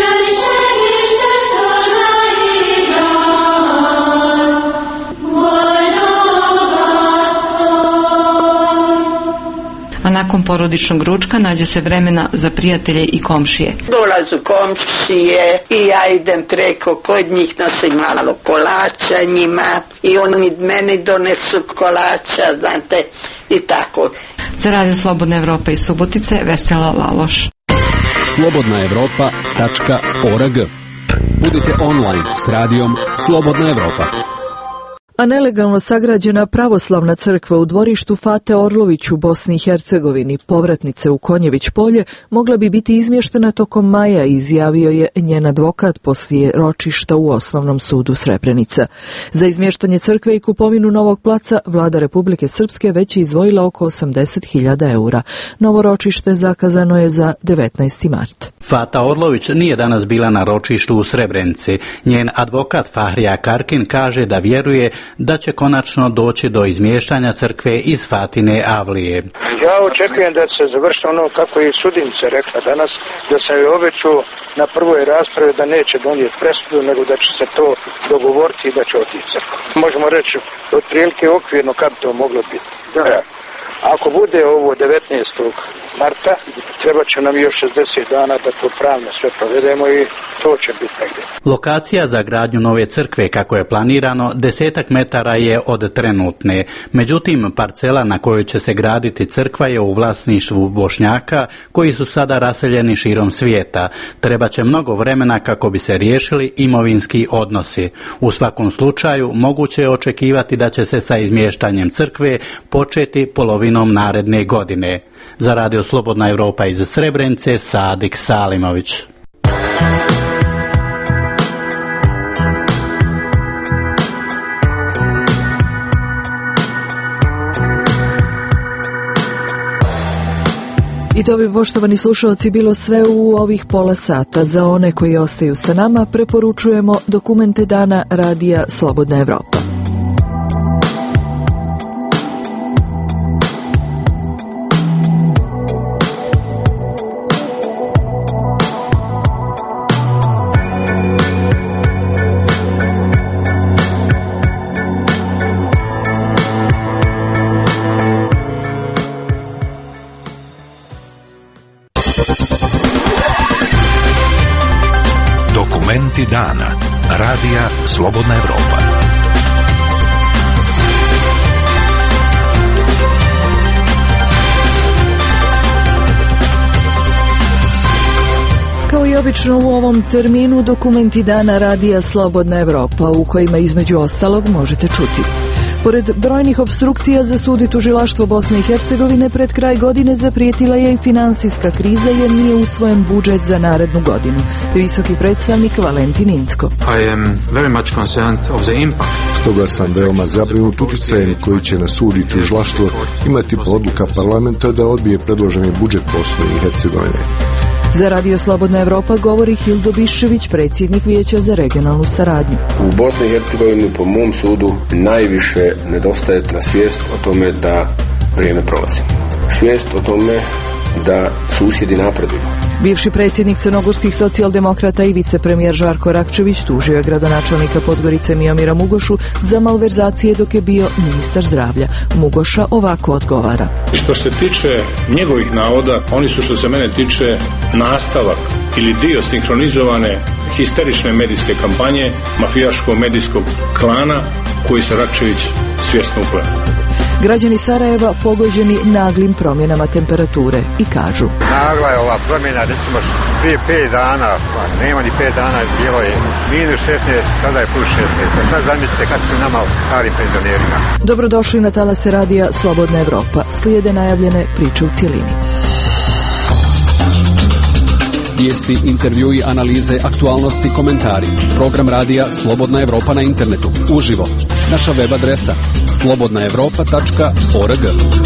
A nakon porodičnog ručka nađe se vremena za prijatelje i komšije. Dolazu komšije i ja idem preko kod njih, nosim malo kolača njima i oni meni donesu kolača, znate, i tako. Za Radio Slobodna Evropa iz Subotice, Vesela Laloš. slobodna evropa tačka org. Budite online s radijom Slobodna Evropa. A nelegalno sagrađena pravoslavna crkva u dvorištu Fate Orlović u Bosni i Hercegovini, povratnice u Konjević polje, mogla bi biti izmještena tokom maja, izjavio je njen advokat poslije ročišta u Osnovnom sudu Srebrenica. Za izmještanje crkve i kupovinu novog placa vlada Republike Srpske već je izdvojila oko osamdeset hiljada eura. Novo ročište zakazano je za devetnaesti mart. Fata Orlović nije danas bila na ročištu u Srebrenici. Njen advokat Fahrija Karkin kaže da vjeruje da će konačno doći do izmještanja crkve iz Fatine avlije. Ja očekujem da se završi ono kako je sudnica rekla danas, da sam joj obećao na prvoj raspravi da neće donijeti presudu, nego da će se to dogovoriti i da će otići crkvu. Možemo reći otprilike okvirno kad to moglo biti. Da. Ako bude ovo devetnaestog marta. Treba će nam još šezdeset dana da to pravno sve provedemo i to će biti negdje. Lokacija za gradnju nove crkve, kako je planirano, desetak metara je od trenutne. Međutim, parcela na kojoj će se graditi crkva je u vlasništvu Bošnjaka, koji su sada raseljeni širom svijeta. Treba će mnogo vremena kako bi se riješili imovinski odnosi. U svakom slučaju, moguće je očekivati da će se sa izmještanjem crkve početi polovinom naredne godine. Za Radio Slobodna Evropa iz Srebrenice, Sadik Salimović. I to bi, poštovani slušalci, bilo sve u ovih pola sata. Za one koji ostaju sa nama preporučujemo dokumente dana Radija Slobodna Evropa. Dokumenti dana Radija Slobodna Evropa. Kao i obično u ovom terminu dokumenti dana Radija Slobodna Evropa, u kojima između ostalog možete čuti. Pored brojnih opstrukcija za sud i tužilaštvo Bosne i Hercegovine, pred kraj godine zaprijetila je i finansijska kriza jer nije usvojen budžet za narednu godinu. Visoki predstavnik Valentin Incko. I am very much concerned of the impact. Stoga sam veoma zabrinut uticajem koji će na sud i tužilaštvo imati odluka parlamenta da odbije predloženi budžet Bosne i Hercegovine. Za Radio Slobodna Evropa govori Hildo Biščević, predsjednik Vijeća za regionalnu saradnju. U Bosni i Hercegovini, po mom sudu, najviše nedostaje na svijest o tome da vrijeme prolazi. Svijest o tome da susjedi napreduju. Bivši predsjednik crnogorskih socijaldemokrata i vicepremijer Žarko Rakčević tužio je gradonačelnika Podgorice Miomira Mugošu za malverzacije dok je bio ministar zdravlja. Mugoša ovako odgovara. Što se tiče njegovih navoda, oni su, što se mene tiče, nastavak ili dio sinkronizovane histerične medijske kampanje mafijaškog medijskog klana koji se Rakčević svjesno upleo. Građani Sarajeva pogođeni naglim promjenama temperature i kažu: Nagla je ova promjena, recimo prije pet dana, pa nema ni pet dana, bilo je minus šesnaest, sada je plus šesnaest. Sad zamislite kako su nama stari penzionerima. Dobrodošli na talase Radija Slobodna Evropa. Slijede najavljene priče u cjelini. Vijesti, intervjui, analize, aktualnosti, komentari. Program Radija Slobodna Evropa na internetu. Uživo. Naša web adresa slobodna evropa tačka org.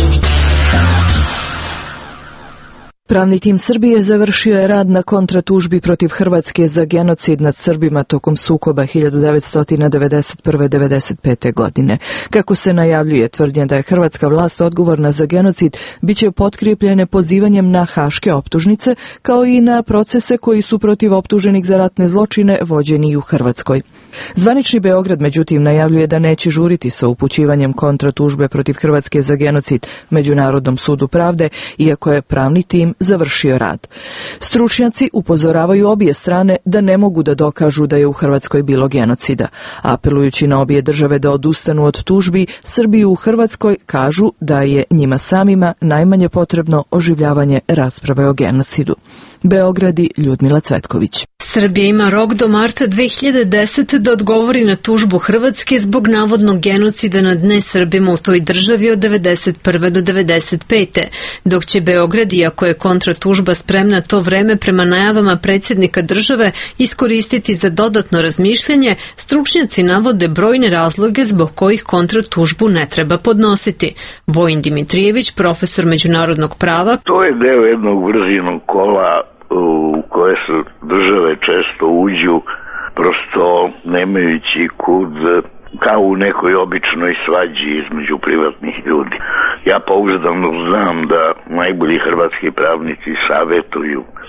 Pravni tim Srbije završio je rad na kontratužbi protiv Hrvatske za genocid nad Srbima tokom sukoba hiljadu devetsto devedeset prve do devedeset pete. godine. Kako se najavljuje, tvrdnja da je hrvatska vlast odgovorna za genocid biće potkrijepljene pozivanjem na haške optužnice, kao i na procese koji su protiv optuženih za ratne zločine vođeni u Hrvatskoj. Zvanični Beograd, međutim, najavljuje da neće žuriti sa upućivanjem kontratužbe protiv Hrvatske za genocid Međunarodnom sudu pravde, iako je pravni tim završio rad. Stručnjaci upozoravaju obje strane da ne mogu da dokažu da je u Hrvatskoj bilo genocida. Apelujući na obje države da odustanu od tužbi, Srbi u Hrvatskoj kažu da je njima samima najmanje potrebno oživljavanje rasprave o genocidu. Beogradi Ljudmila Cvetković. Srbija ima rok do marta dve hiljade desete. da odgovori na tužbu Hrvatske zbog navodnog genocida nad nesrbima u toj državi od devedeset prve do devedeset pete. Dok će Beograd, iako je kontratužba spremna to vreme prema najavama predsjednika države, iskoristiti za dodatno razmišljanje, stručnjaci navode brojne razloge zbog kojih kontratužbu ne treba podnositi. Vojin Dimitrijević, profesor međunarodnog prava. To je deo jednog vrzinog kola u koje su države često uđu, prosto nemajući kud, kao u nekoj običnoj svađi između privatnih ljudi. Ja pouzdano znam da najbolji hrvatski pravnici savjetuju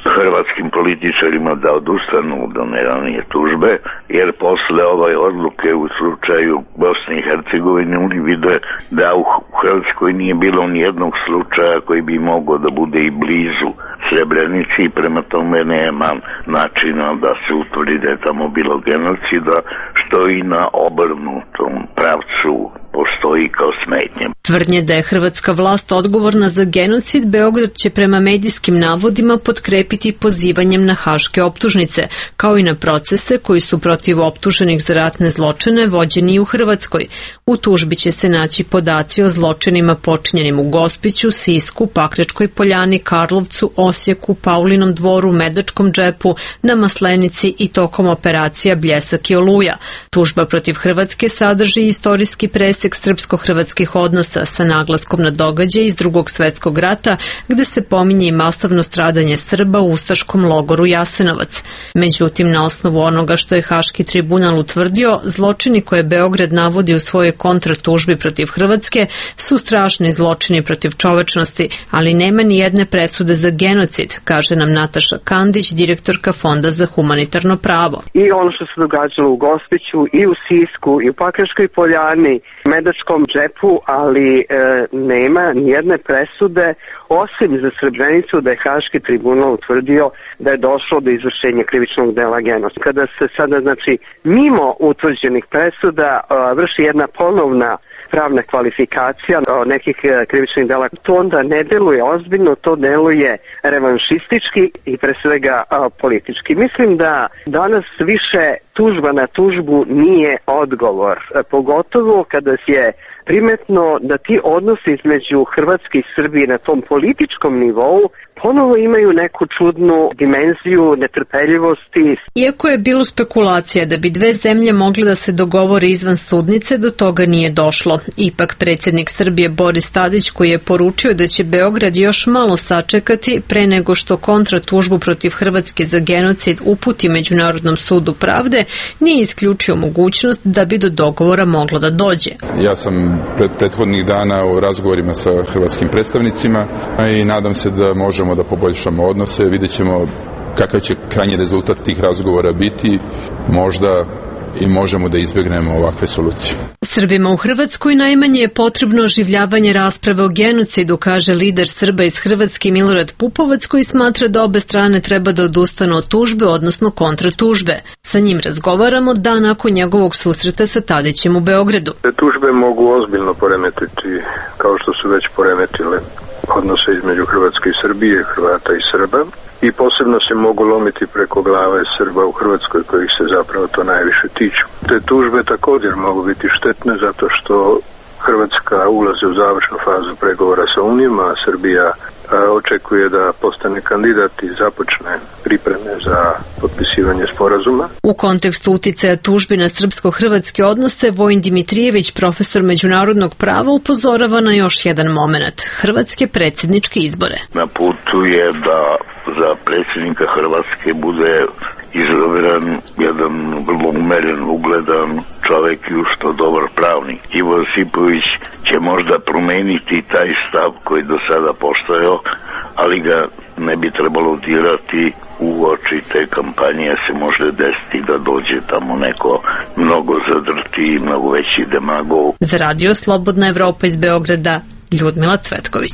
hrvatskim političarima da odustanu od one ranije tužbe, jer posle ove odluke u slučaju Bosne i Hercegovine oni vide da u Hrvatskoj nije bilo nijednog slučaja koji bi mogao da bude i blizu Srebrenici i prema tome nema načina da se utvrdi da je tamo bilo genocida, što i na obrnutom pravcu postoji kao smetnje. Tvrdnje da je hrvatska vlast odgovorna za genocid, Beograd će prema medijskim navodima potkrepiti pozivanjem na haške optužnice, kao i na procese koji su protiv optuženih za ratne zločine vođeni u Hrvatskoj. U tužbi će se naći podaci o zločinima počinjenim u Gospiću, Sisku, Pakračkoj Poljani, Karlovcu, Osijeku, Paulinom dvoru, Medačkom džepu, na Maslenici i tokom operacija Bljesak i Oluja. Tužba protiv Hrvatske sadrži istorijski presek srpsko-hrvatskih odnosa sa naglaskom na događaje iz Drugog svetskog rata, gde se pominje i masovno stradanje Srba u ustaškom logoru Jasenovac. Međutim, na osnovu onoga što je Haški tribunal utvrdio, zločini koje Beograd navodi u svojoj kontratužbi protiv Hrvatske su strašni zločini protiv čovečnosti, ali nema ni jedne presude za genocid, kaže nam Nataša Kandić, direktorka Fonda za humanitarno pravo. I ono što se događalo u Gospiću, i u Sisku, i u Pakračkoj Poljani, Medačkom džepu, ali e, nema nijedne presude osim za Srebrenicu da je Haški tribunal utvrdio da je došlo do izvršenja krivičnog dela genocida. Kada se sada, znači, mimo utvrđenih presuda a, vrši jedna ponovna pravna kvalifikacija nekih krivičnih dela, to onda ne deluje ozbiljno, to deluje revanšistički i pre svega a, politički. Mislim da danas više tužba na tužbu nije odgovor, pogotovo kada je primetno da ti odnosi između Hrvatske i Srbije na tom političkom nivou ponovo imaju neku čudnu dimenziju netrpeljivosti. Iako je bilo spekulacija da bi dve zemlje mogle da se dogovore izvan sudnice, do toga nije došlo. Ipak predsjednik Srbije Boris Tadić, koji je poručio da će Beograd još malo sačekati pre nego što kontratužbu protiv Hrvatske za genocid uputi Međunarodnom sudu pravde, nije isključio mogućnost da bi do dogovora moglo da dođe. Ja sam pred prethodnih dana u razgovorima sa hrvatskim predstavnicima i nadam se da možemo da poboljšamo odnose, vidjet ćemo kakav će krajnji rezultat tih razgovora biti, možda i možemo da izbjegnemo ovakve solucije. Srbima u Hrvatskoj najmanje je potrebno oživljavanje rasprave o genocidu, kaže lider Srba iz Hrvatske Milorad Pupovac, koji smatra da obe strane treba da odustanu od tužbe, odnosno kontratužbe. Sa njim razgovaramo dan nakon njegovog susreta sa Tadićem u Beogradu. Tužbe mogu ozbiljno poremetiti, kao što su već poremetile odnose između Hrvatske i Srbije, Hrvata i Srba, i posebno se mogu lomiti preko glave Srba u Hrvatskoj, kojih se zapravo to najviše tiču. Te tužbe također mogu biti štetne zato što Hrvatska ulazi u završnu fazu pregovora sa Unijom, a Srbija očekuje da postane kandidat i započne pripreme za potpisivanje sporazuma. U kontekstu uticaja tužbi na srpsko-hrvatske odnose, Vojin Dimitrijević, profesor međunarodnog prava, upozorava na još jedan moment. Hrvatske predsjedničke izbore. Na putu je da za predsjednika Hrvatske bude izabran jedan vrlo umeren, ugledan čovjek i ušto dobar pravnik. Ivo Josipović će možda promeniti taj stav koji do sada postojao, ali ga ne bi trebalo dirati u oči te kampanje, se može desiti da dođe tamo neko mnogo zadrti i mnogo veći demagog. Za radio Slobodna Evropa iz Beograda, Ljudmila Cvetković.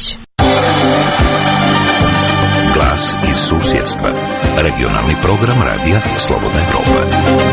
Glas iz susjedstva. Regionalni program radija Slobodna Evropa.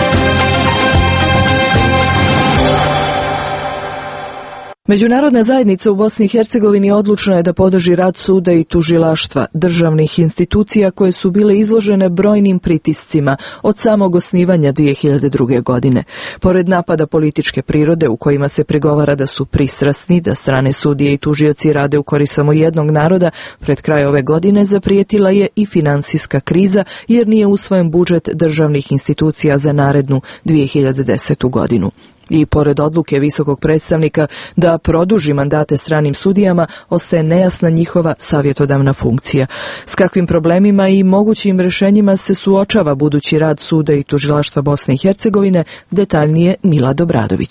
Međunarodna zajednica u Bosni i Hercegovini odlučna je da podrži rad suda i tužilaštva, državnih institucija koje su bile izložene brojnim pritiscima od samog osnivanja dvije hiljade druge. godine. Pored napada političke prirode u kojima se pregovara da su pristrasni, da strane sudije i tužioci rade u korist samo jednog naroda, pred kraj ove godine zaprijetila je i finansijska kriza jer nije usvojen budžet državnih institucija za narednu dvije hiljade desetu. godinu. I pored odluke visokog predstavnika da produži mandate stranim sudijama, ostaje nejasna njihova savjetodavna funkcija. S kakvim problemima i mogućim rješenjima se suočava budući rad suda i tužilaštva Bosne i Hercegovine, detaljnije Mila Dobradović.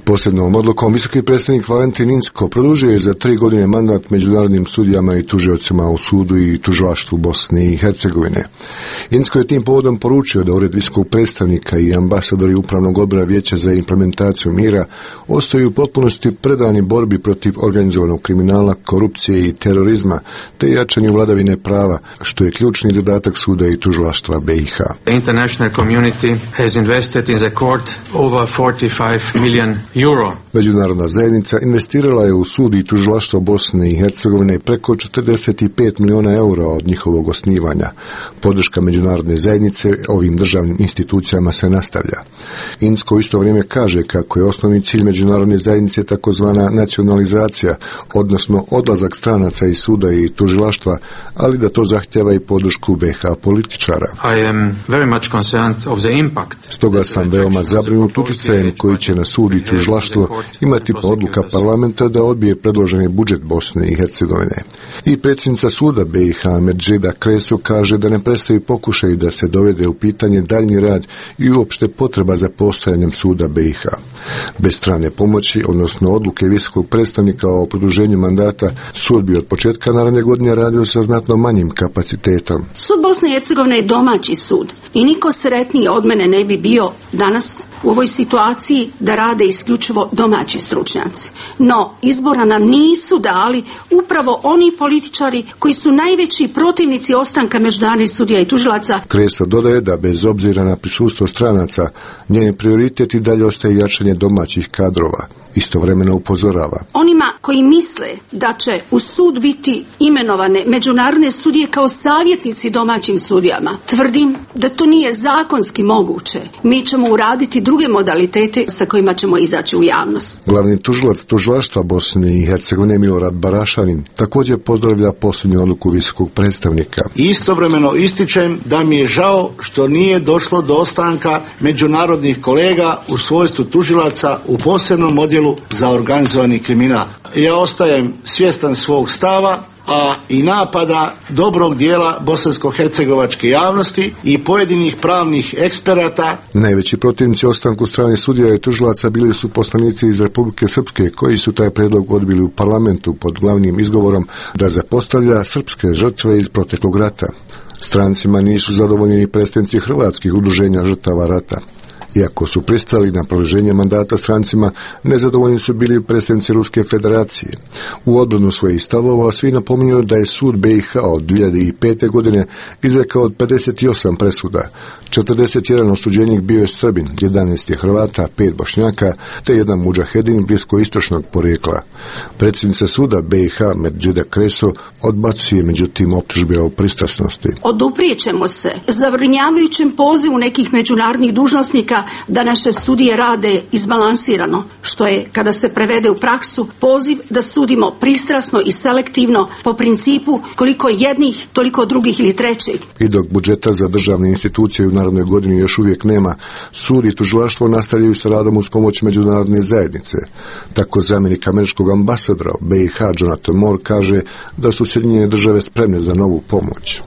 Posebnom odlukom visoki predstavnik Valentin Incko produžio je za tri godine mandat međunarodnim sudijama i tužiocima u sudu i tužilaštvu Bosne i Hercegovine. Incko je tim povodom poručio da ured visokog predstavnika i ambasadori Upravnog odbora Vijeća za implementaciju mira ostaju u potpunosti predani borbi protiv organizovanog kriminala, korupcije i terorizma, te jačanju vladavine prava, što je ključni zadatak suda i tužilaštva B i H. The international community has invested in the court over forty-five million euro. Međunarodna zajednica investirala je u sud i tužilaštvo Bosne i Hercegovine preko četrdeset pet miliona eura od njihovog osnivanja. Podrška međunarodne zajednice ovim državnim institucijama se nastavlja. Incko u isto vrijeme kaže kako je osnovni cilj međunarodne zajednice takozvana nacionalizacija, odnosno odlazak stranaca iz suda i tužilaštva, ali da to zahtjeva i podršku B i H političara. I am very much concerned of the impact. Stoga sam veoma zabrinut utjecajem koji će na sud i tužilaštvo imati odluka parlamenta da odbije predloženi budžet Bosne i Hercegovine. I predsjednica suda B i H Medžida Kreso kaže da ne prestaju pokušaj da se dovede u pitanje daljnji rad i uopšte potreba za postojanjem suda B i H. Bez strane pomoći, odnosno odluke visokog predstavnika o produženju mandata, sud bi od početka naredne godine radio sa znatno manjim kapacitetom. Sud Bosne i Hercegovine je domaći sud i niko sretniji od mene ne bi bio danas u ovoj situaciji da rade isključivo domaći stručnjaci. No, izbora nam nisu dali upravo oni političari koji su najveći protivnici ostanka međunarodnih sudija i tužilaca. Kreso dodaje da bez obzira na prisustvo stranaca, njen prioritet i dalje ostaje jačanje domaćih kadrova. Istovremeno upozorava. Onima koji misle da će u sud biti imenovane međunarodne sudije kao savjetnici domaćim sudijama, tvrdim da to nije zakonski moguće. Mi ćemo uraditi druge modalitete sa kojima ćemo izaći u javnost. Glavni tužilac tužilaštva Bosne i Hercegovine Milorad Barašanin također pozdravlja posljednju odluku visokog predstavnika. Istovremeno ističem da mi je žao što nije došlo do ostanka međunarodnih kolega u svojstvu tužilaca u posebnom odjelu za organizovani kriminal. Ja ostajem svjestan svog stava, a i napada dobrog dijela bosansko-hercegovačke javnosti i pojedinih pravnih eksperata. Najveći protivnici ostanku strane sudija i tužilaca bili su poslanici iz Republike Srpske, koji su taj predlog odbili u parlamentu pod glavnim izgovorom da zapostavlja srpske žrtve iz proteklog rata. Strancima nisu zadovoljni ni predstavnici hrvatskih udruženja žrtava rata. Iako su pristali na produženje mandata strancima, nezadovoljni su bili predstavnici Ruske federacije. U odbranu svojih stavova svi napominju da je sud B i H od dvije hiljade pete. godine izrekao od pedeset osam presuda. četrdeset jedan osuđenik bio je Srbin, jedanaest je Hrvata, pet Bošnjaka, te jedan mudžahedin bliskoistočnog porijekla. Predsjednica suda B i H Medžida Kreso odbacuje međutim optužbe o pristrasnosti. Oduprijećemo se zabrinjavajućem pozivu nekih međunarodnih dužnosnika da naše sudije rade izbalansirano, što je, kada se prevede u praksu, poziv da sudimo pristrasno i selektivno po principu koliko jednih, toliko drugih ili trećih. I dok budžeta za državne institucije u narodnoj godini još uvijek nema, sud i tužilaštvo nastavljaju sa radom uz pomoć međunarodne zajednice. Tako zamjenik američkog ambasadora B i H Jonathan Moore kaže da su Sjedinjene države spremne za novu pomoć.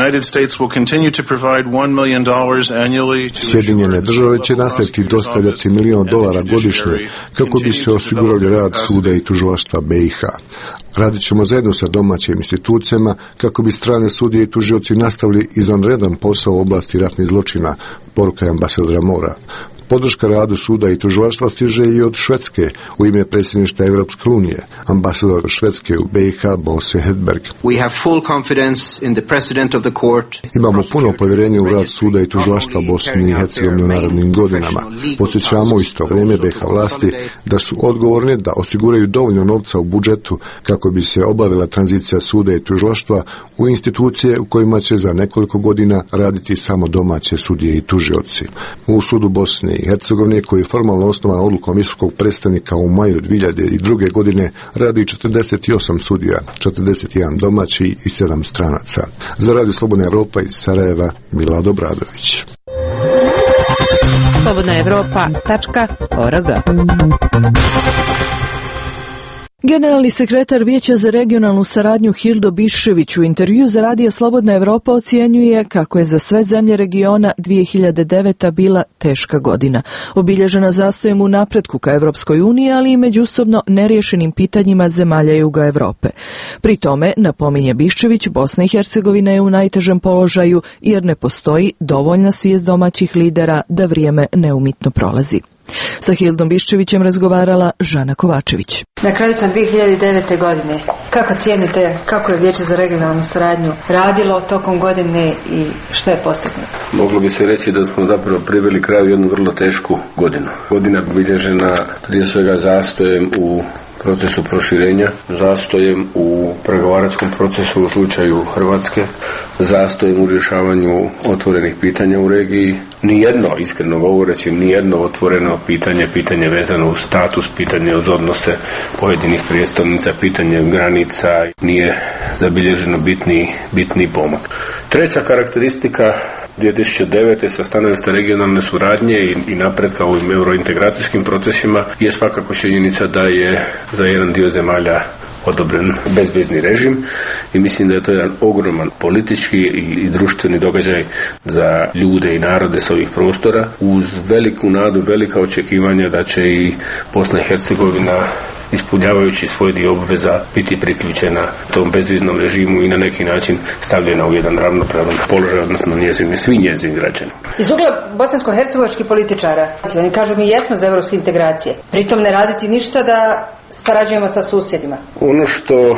Sjedinjene države će nastaviti dostavljati milion dolara godišnje kako bi se osigurali rad suda i tužilaštva B i H. Radit ćemo zajedno sa domaćim institucijama kako bi strane sudije i tužioci nastavili izvanredan posao u oblasti ratnih zločina, poruka je ambasadora Mora. Podrška radu suda i tužilaštva stiže i od Švedske u ime predsjedništva Europske unije. Ambasador Švedske u B i H Bosse Hedberg. Imamo puno povjerenja u rad suda i tužilaštva Bosne i Hercegovine u narednim godinama. Podsjećamo isto vrijeme B i H vlasti da su odgovorni da osiguraju dovoljno novca u budžetu kako bi se obavila tranzicija suda i tužilaštva u institucije u kojima će za nekoliko godina raditi samo domaće sudije i tužioci. U sudu Bosne i Hercegovine, koji je formalno osnovan odlukom visokog predstavnika u maju dvije hiljade druge. godine, radi četrdeset osam sudija, četrdeset jedan domaći i sedam stranaca. Za Radio Slobodna Evropa iz Sarajeva, Milad Obradović. slobodna evropa tačka org Generalni sekretar Vijeća za regionalnu saradnju Hildo Biščević u intervju za Radio Slobodna Evropa ocjenjuje kako je za sve zemlje regiona dvije hiljade deveta bila teška godina, obilježena zastojem u napretku ka Evropskoj uniji, ali i međusobno neriješenim pitanjima zemalja juga Evrope. Pri tome, napominje Biščević, Bosna i Hercegovina je u najtežem položaju jer ne postoji dovoljna svijest domaćih lidera da vrijeme neumitno prolazi. Sa Hildom Biščevićem razgovarala Žana Kovačević. Na kraju sam dvije hiljade devete. godine. Kako cijenite, kako je Vijeće za regionalnu saradnju radilo tokom godine i što je postignuto? Moglo bi se reći da smo zapravo priveli kraju jednu vrlo tešku godinu. Godina obilježena prije svega zastojem u procesu proširenja, zastojem u pregovaračkom procesu u slučaju Hrvatske, zastojem u rješavanju otvorenih pitanja u regiji. Nijedno, iskreno govoreći, nijedno otvoreno pitanje, pitanje vezano uz status, pitanje uz odnose pojedinih prijestolnica, pitanje granica nije zabilježeno bitni, bitni pomak. Treća karakteristika dvije tisuće devete. sa stanovišta regionalne suradnje i, i napretka u ovim eurointegracijskim procesima je svakako činjenica da je za jedan dio zemalja odobren bezvizni režim i mislim da je to jedan ogroman politički i, i društveni događaj za ljude i narode s ovih prostora uz veliku nadu, velika očekivanja da će i Bosna i Hercegovina ispunjavajući svoj dio obveza biti priključena tom bezviznom režimu i na neki način stavljena u jedan ravnopravan položaj, odnosno njezini, svi njezini građani. Iz ugla bosansko-hercegovačkih političara, oni kažu mi jesmo za evropske integracije, pritom ne raditi ništa da sarađujemo sa susjedima. Ono što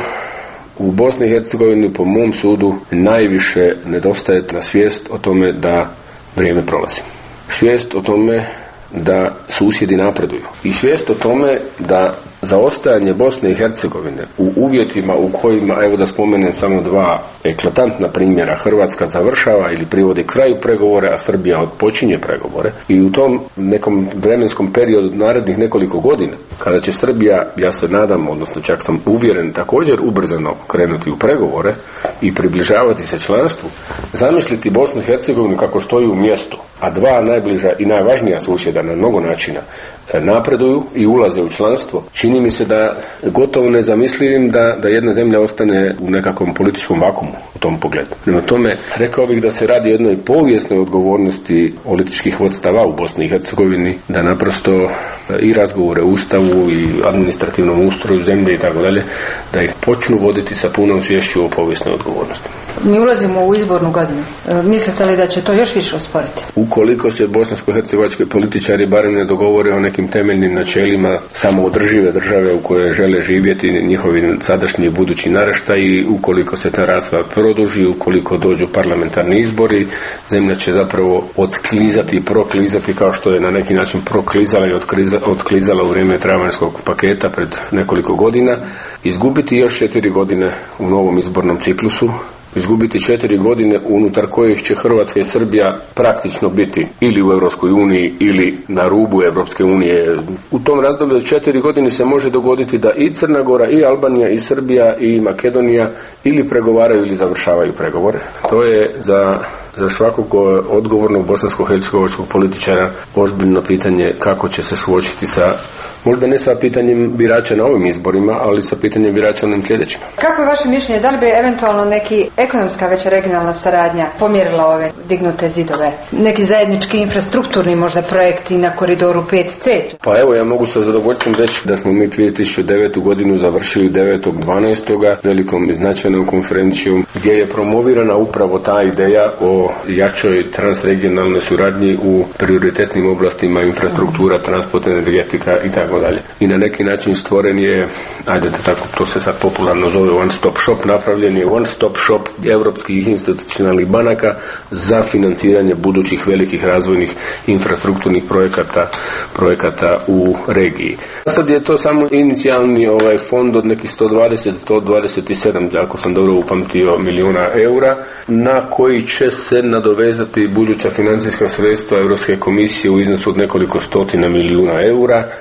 u Bosni i Hercegovini po mom sudu najviše nedostaje na svijest o tome da vrijeme prolazi. Svijest o tome da susjedi napreduju i svijest o tome da zaostajanje Bosne i Hercegovine u uvjetima u kojima, evo da spomenem samo dva eklatantna primjera, Hrvatska završava ili privodi kraju pregovore, a Srbija odpočinje pregovore i u tom nekom vremenskom periodu narednih nekoliko godina, kada će Srbija, ja se nadam, odnosno čak sam uvjeren, također ubrzano krenuti u pregovore i približavati se članstvu, zamisliti Bosnu i Hercegovinu kako stoji u mjestu, a dva najbliža i najvažnija susjeda na mnogo načina napreduju i ulaze u članstvo, čini mi se da gotovo nezamislivim da, da jedna zemlja ostane u nekakvom političkom vakumu u tom pogledu. Prema tome, rekao bih da se radi o jednoj povijesnoj odgovornosti političkih vodstava u Bosni i Hercegovini, da naprosto i razgovore o Ustavu i administrativnom ustroju zemlje i tako dalje, da ih počnu voditi sa punom sviješću o povijesnoj odgovornosti. Mi ulazimo u izbornu godinu. Mislite li da će to još više usporiti? Ukoliko se bosansko-hercegovački političari barem ne dogovore o nekim temeljnim načelima samoodržive države u kojoj žele živjeti njihovi sadašnji i budući naraštaji, ukoliko se ta rasprava produži, ukoliko dođu parlamentarni izbori, zemlja će zapravo odsklizati i proklizati kao što je na neki način proklizala i otkriza, otklizala u vrijeme travanjskog paketa pred nekoliko godina, izgubiti još četiri godine u novom izbornom ciklusu, izgubiti četiri godine unutar kojih će Hrvatska i Srbija praktično biti ili u Europskoj uniji ili na rubu Europske unije. U tom razdoblju od četiri godine se može dogoditi da i Crna Gora, i Albanija, i Srbija, i Makedonija ili pregovaraju ili završavaju pregovore. To je za za svakog odgovornog bosansko-hercegovačkog političara ozbiljno pitanje kako će se suočiti sa, možda ne sa pitanjem birača na ovim izborima, ali sa pitanjem birača na onim sljedećima. Kako je vaše mišljenje, da li bi eventualno neki ekonomska veća regionalna saradnja pomjerila ove dignute zidove? Neki zajednički infrastrukturni možda projekti na koridoru pet ce? Pa evo, ja mogu sa zadovoljstvom reći da smo mi dvije tisuće devetu. godinu završili devetog dvanaestoga velikom i značajnom konferencijom gdje je promovirana upravo ta ideja o jačoj transregionalnoj suradnji u prioritetnim oblastima infrastruktura, transport, energetika i tako dalje. I na neki način stvoren je, ajde da tako, to se sad popularno zove one stop shop, napravljen je one stop shop evropskih institucionalnih banaka za financiranje budućih velikih razvojnih infrastrukturnih projekata, projekata u regiji. Sad je to samo inicijalni ovaj fond od nekih sto dvadeset do sto dvadeset sedam, ako sam dobro upamtio, milijuna eura, na koji će se nadovezati buduća financijska sredstva Europske komisije u iznosu od nekoliko stotina milijuna eura, ali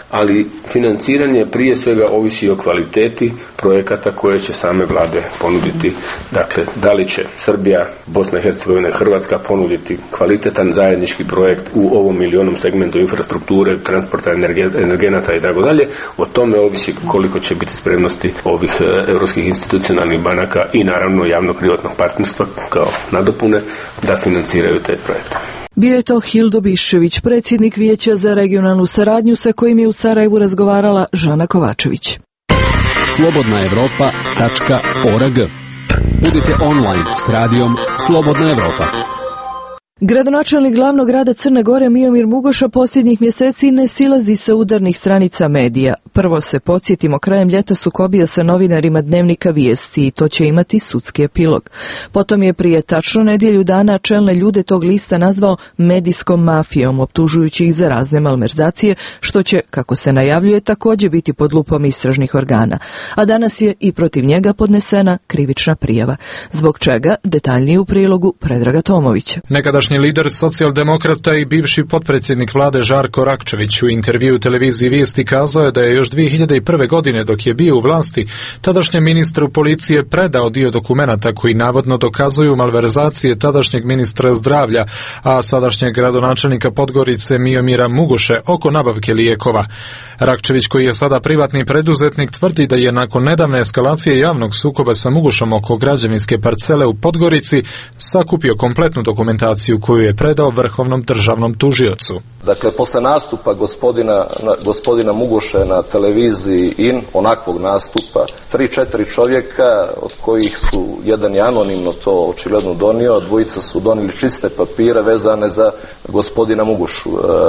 ali financiranje prije svega ovisi o kvaliteti projekata koje će same vlade ponuditi. Dakle, da li će Srbija, Bosna i Hercegovina i Hrvatska ponuditi kvalitetan zajednički projekt u ovom ili onom segmentu infrastrukture, transporta, energenata i tako dalje, o tome ovisi koliko će biti spremnosti ovih europskih institucionalnih banaka i naravno javno-privatnog partnerstva kao nadopune da financiraju te projekte. Bio je to Hildo Biščević, predsjednik Vijeća za regionalnu saradnju sa kojim je u Sarajevu razgovarala Žana Kovačević. slobodna evropa tačka org. Budite online s radijom Slobodna Evropa. Gradonačelnik glavnog grada Crne Gore Miomir Mugoša posljednjih mjeseci ne silazi sa udarnih stranica medija. Prvo se podsjetimo, krajem ljeta sukobio sa novinarima Dnevnika Vijesti i to će imati sudski epilog. Potom je prije tačno nedjelju dana čelne ljude tog lista nazvao medijskom mafijom, optužujući ih za razne malverzacije, što će, kako se najavljuje, također biti pod lupom istražnih organa. A danas je i protiv njega podnesena krivična prijava. Zbog čega? Detaljnije u prilogu Predraga Tomovića. Nekadašnji lider socijaldemokrata i bivši potpredsjednik vlade Žarko Rakčević u intervjuu televiziji Vijesti kazao je da je još dvije hiljade prve. godine dok je bio u vlasti tadašnjem ministru policije predao dio dokumenata koji navodno dokazuju malverzacije tadašnjeg ministra zdravlja, a sadašnjeg gradonačelnika Podgorice Miomira Mugoše oko nabavke lijekova. Rakčević, koji je sada privatni preduzetnik, tvrdi da je nakon nedavne eskalacije javnog sukoba sa Mugošom oko građevinske parcele u Podgorici sakupio kompletnu dokumentaciju koju je predao Vrhovnom državnom tužiocu. Dakle, posle nastupa gospodina, gospodina Mugoše na televiziji I N, onakvog nastupa, tri, četiri čovjeka, od kojih su jedan je anonimno to očigledno donio, dvojica su donili čiste papire vezane za gospodina Mugošu.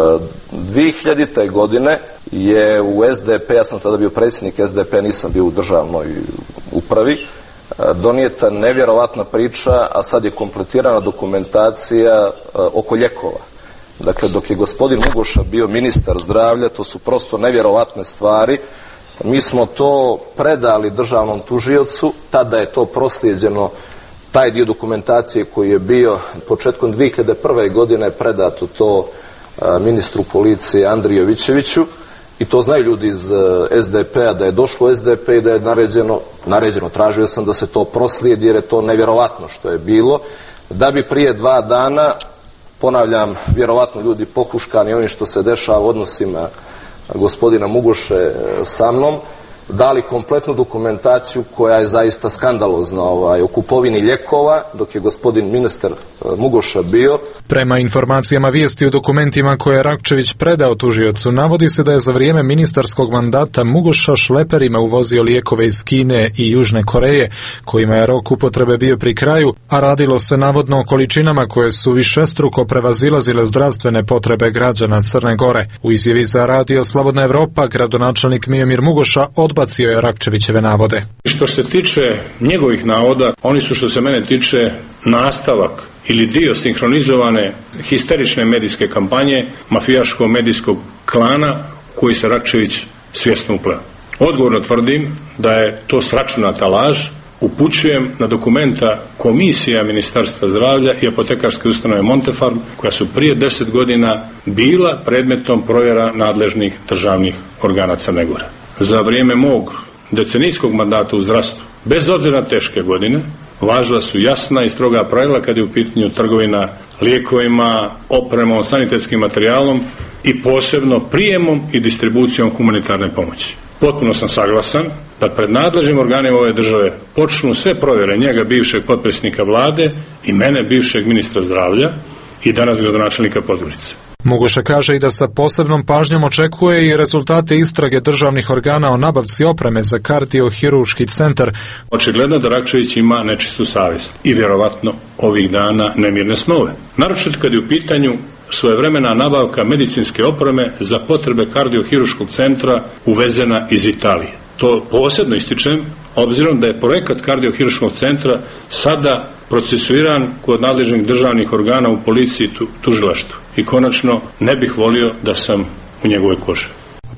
dvije hiljadite. godine je u S D P, ja sam tada bio predsjednik S D P, nisam bio u državnoj upravi, donijeta nevjerovatna priča, a sad je kompletirana dokumentacija oko lijekova. Dakle, dok je gospodin Mugoša bio ministar zdravlja, to su prosto nevjerovatne stvari. Mi smo to predali državnom tužiocu, tada je to proslijeđeno, taj dio dokumentacije koji je bio početkom dvije hiljade prve. godine predato to ministru policije Andriju Jovićeviću. I to znaju ljudi iz S D P-a, da je došlo S D P i da je naređeno, naređeno, tražio sam da se to proslijedi jer je to nevjerovatno što je bilo, da bi prije dva dana, ponavljam, vjerovatno ljudi pokuškani ovim što se dešava u odnosima gospodina Mugoše sa mnom, dali kompletnu dokumentaciju koja je zaista skandalozna ovaj, o kupovini lijekova dok je gospodin ministar Mugoša bio. Prema informacijama Vijesti u dokumentima koje je Rakčević predao tužiocu, navodi se da je za vrijeme ministarskog mandata Mugoša šleperima uvozio lijekove iz Kine i Južne Koreje, kojima je rok upotrebe bio pri kraju, a radilo se navodno o količinama koje su višestruko prevazilazile zdravstvene potrebe građana Crne Gore. U izjavi za radio Slobodna Evropa gradonačelnik Miomir Mugoša odbacio je Rakčevićeve navode. Što se tiče njegovih navoda, oni su, što se mene tiče, nastavak ili dio sinhronizovane histerične medijske kampanje mafijaškog medijskog klana u koji se Rakčević svjesno upleo. Odgovorno tvrdim da je to sračunata laž. Upućujem na dokumenta Komisija Ministarstva zdravlja i apotekarske ustanove Montefarm, koja su prije deset godina bila predmetom provjera nadležnih državnih organa Crne Gore. Za vrijeme mog decenijskog mandata u zdravstvu, bez obzira na teške godine, važila su jasna i stroga pravila kad je u pitanju trgovina lijekovima, opremom, sanitetskim materijalom i posebno prijemom i distribucijom humanitarne pomoći. Potpuno sam saglasan da pred nadležnim organima ove države počnu sve provjere njega, bivšeg potpredsjednika vlade, i mene, bivšeg ministra zdravlja i danas gradonačelnika Podgorice. Mugoša kaže i da sa posebnom pažnjom očekuje i rezultate istrage državnih organa o nabavci opreme za kardiohirurški centar. Očigledno da Rakčević ima nečistu savjest i vjerovatno ovih dana nemirne snove. Naročito kad je u pitanju svojevremena nabavka medicinske opreme za potrebe kardiohirurškog centra uvezena iz Italije. To posebno ističem, obzirom da je projekat kardiohirurškog centra sada procesuiran kod nadležnih državnih organa u policiji i tužilaštvu. I konačno, ne bih volio da sam u njegovoj koži.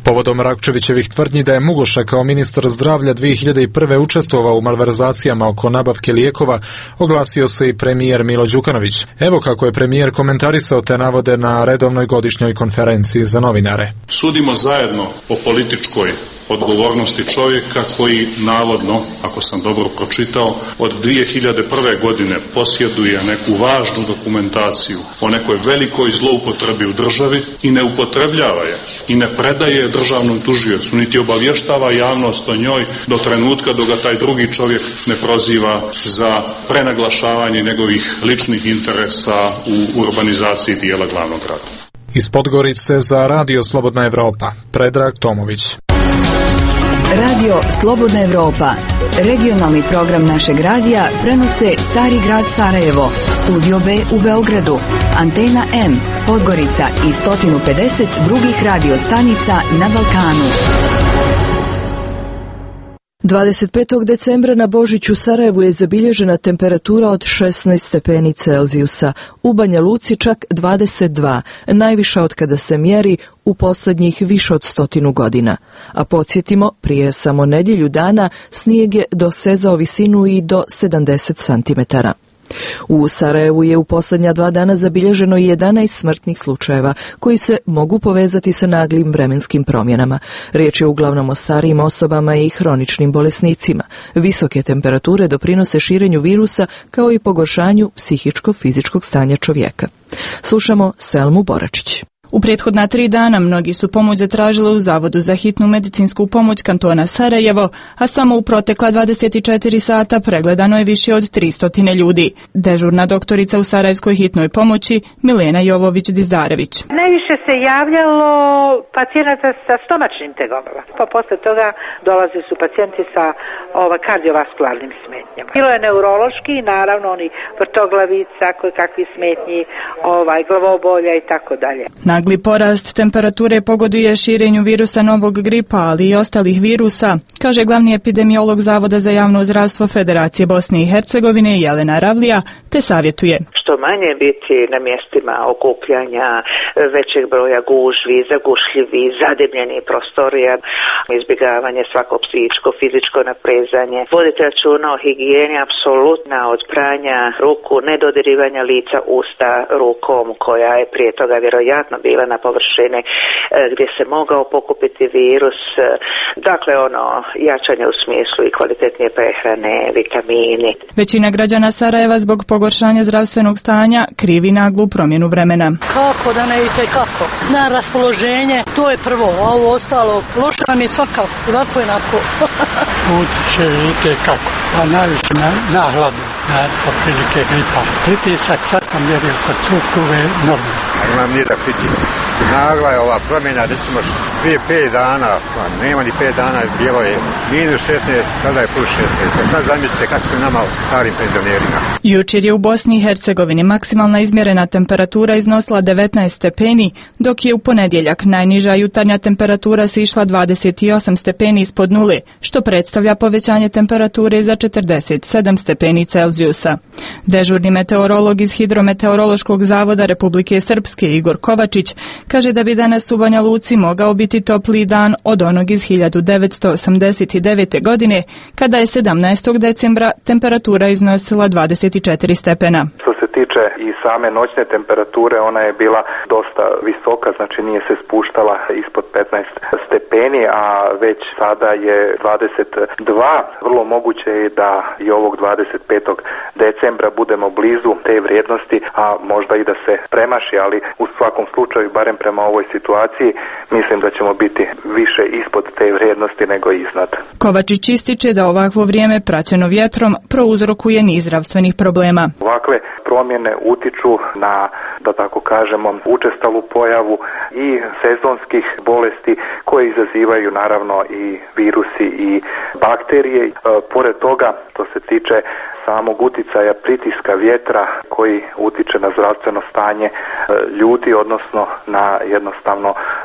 Povodom Rakčevićevih tvrdnji da je Mugoša kao ministar zdravlja dvije hiljade prve učestvovao u malverzacijama oko nabavke lijekova, oglasio se i premijer Milo Đukanović. Evo kako je premijer komentarisao te navode na redovnoj godišnjoj konferenciji za novinare. Sudimo zajedno o političkoj odgovornosti čovjeka koji navodno, ako sam dobro pročitao, od dvije hiljade prve godine posjeduje neku važnu dokumentaciju o nekoj velikoj zloupotrebi u državi i ne upotrebljava je i ne predaje državnom tužiocu, niti obavještava javnost o njoj do trenutka dok ga taj drugi čovjek ne proziva za prenaglašavanje njegovih ličnih interesa u urbanizaciji dijela glavnog grada. Iz Podgorice za Radio Slobodna Evropa, Predrag Tomović. Radio Slobodna Evropa, regionalni program našeg radija, prenose Stari grad Sarajevo, Studio B u Beogradu, Antena M, Podgorica i sto pedeset drugih radio stanica na Balkanu. dvadeset petog decembra na Božić u Sarajevu je zabilježena temperatura od šesnaest stepeni Celzijusa, u Banja Luci čak dvadeset dva, najviša od kada se mjeri u posljednjih više od stotinu godina. A podsjetimo, prije samo nedjelju dana snijeg je dosezao visinu i do sedamdeset santimetara. U Sarajevu je u posljednja dva dana zabilježeno jedanaest smrtnih slučajeva koji se mogu povezati sa naglim vremenskim promjenama. Riječ je uglavnom o starijim osobama i hroničnim bolesnicima. Visoke temperature doprinose širenju virusa kao i pogoršanju psihičko-fizičkog stanja čovjeka. Slušamo Selmu Boračić. U prethodna tri dana mnogi su pomoć zatražili u Zavodu za hitnu medicinsku pomoć kantona Sarajevo, a samo u protekla dvadeset četiri sata pregledano je više od tristo ljudi. Dežurna doktorica u Sarajevskoj hitnoj pomoći Milena Jovović-Dizdarević. Najviše se javljalo pacijenata sa stomačnim tegobama, pa posle toga dolaze su pacijenti sa ova, kardiovaskularnim smetnjama. Bilo je neurološki, naravno oni vrtoglavica, koje kakvi smetnji, ovaj, glavobolja i tako dalje. Nagli porast temperature pogoduje širenju virusa novog gripa, ali i ostalih virusa, kaže glavni epidemiolog Zavoda za javno zdravstvo Federacije Bosne i Hercegovine Jelena Ravlija, te savjetuje. Što manje biti na mjestima okupljanja, većeg broja gužvi, zagušljivi, zadimljenih prostorija, izbjegavanje svako psihičko, fizičko naprezanje, vodite računa o higijeni apsolutna, od pranja ruku, nedodirivanja lica, usta rukom koja je prije toga vjerojatno bila na površini gdje se mogao pokupiti virus. Dakle, ono, jačanje u smislu i kvalitetnije prehrane, vitamini. Većina građana Sarajeva zbog pogoršanja zdravstvenog stanja krivi naglu promjenu vremena. Kako da ne idete kako? Na raspoloženje, to je prvo, a ovo ostalo, loše nam je svakako, ovako je nako. Utiče i kako, a najviše na, na hladno, na otprilike gripa. Pritisak sad sam mjerio kod cukove normalno. Imam nizak pritisak. Nagla je ova promjena, recimo prije pet dana, pa nema ni pet dana, bilo je minus šesnaest, sada je plus šesnaest. Sad zamislite kako se nama starim penzionerima. Jučer je u Bosni i Hercegovini maksimalna izmjerena temperatura iznosila devetnaest stepeni, dok je u ponedjeljak najniža jutarnja temperatura sišla dvadeset osam stepeni ispod nule, što predstavlja povećanje temperature za četrdeset sedam stepeni Celzijusa. Dežurni meteorolog iz Hidrometeorološkog zavoda Republike Srpske Igor Kovačić kaže da bi danas u Banja Luci mogao biti topliji dan od onog iz hiljadu devetsto osamdeset devete. godine, kada je sedamnaestog decembra temperatura iznosila dvadeset četiri stepena. Što se tiče i same noćne temperature, ona je bila dosta visoka, znači nije se spuštala ispod petnaest stepeni, a već sada je dvadeset dva. Vrlo moguće je da i ovog dvadeset petog decembra budemo blizu te vrijednosti, a možda i da se premaši, ali u svakom slučaju, barem prema ovoj situaciji, mislim da ćemo biti više ispod te vrijednosti nego iznad. Kovačić ističe da ovakvo vrijeme praćeno vjetrom prouzrokuje niz zdravstvenih problema. Ovakve promjene utiču na, da tako kažemo, učestalu pojavu i sezonskih bolesti koje izazivaju naravno i virusi i bakterije. E, pored toga, to se tiče samog uticaja pritiska vjetra koji utiče na zdravstveno stanje e, ljudi, odnosno na jednostavno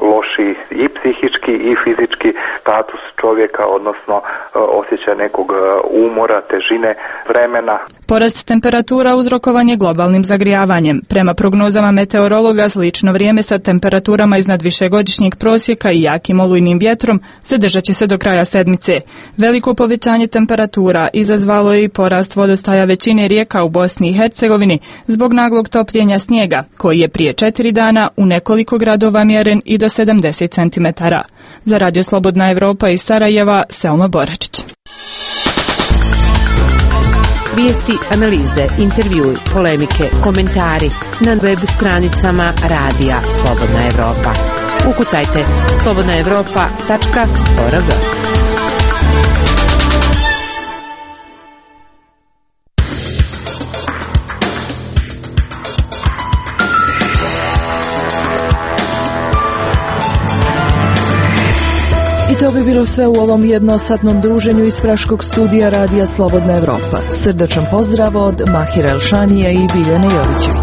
loši i psihički i fizički status čovjeka, odnosno osjećaj nekog umora, težine vremena. Porast temperatura uzrokovan je globalnim zagrijavanjem. Prema prognozama meteorologa, slično vrijeme sa temperaturama iznad višegodišnjeg prosjeka i jakim olujnim vjetrom zadržat će se do kraja sedmice. Veliko povećanje temperatura izazvalo je i porast vodostaja većine rijeka u Bosni i Hercegovini zbog naglog topljenja snijega, koji je prije četiri dana u nekoliko gradova mjeren i do sedamdeset centimetara. Za Radio Slobodna Evropa iz Sarajeva, Selma Boračić. Vijesti, analize, intervjui, polemike, komentari na web stranicama Radija Slobodna Evropa. Ukucajte slobodna evropa tačka org. I to bi bilo sve u ovom jednosatnom druženju iz Praškog studija Radija Slobodna Evropa. Srdačan pozdrav od Mahira Elšanija i Biljane Jovićević.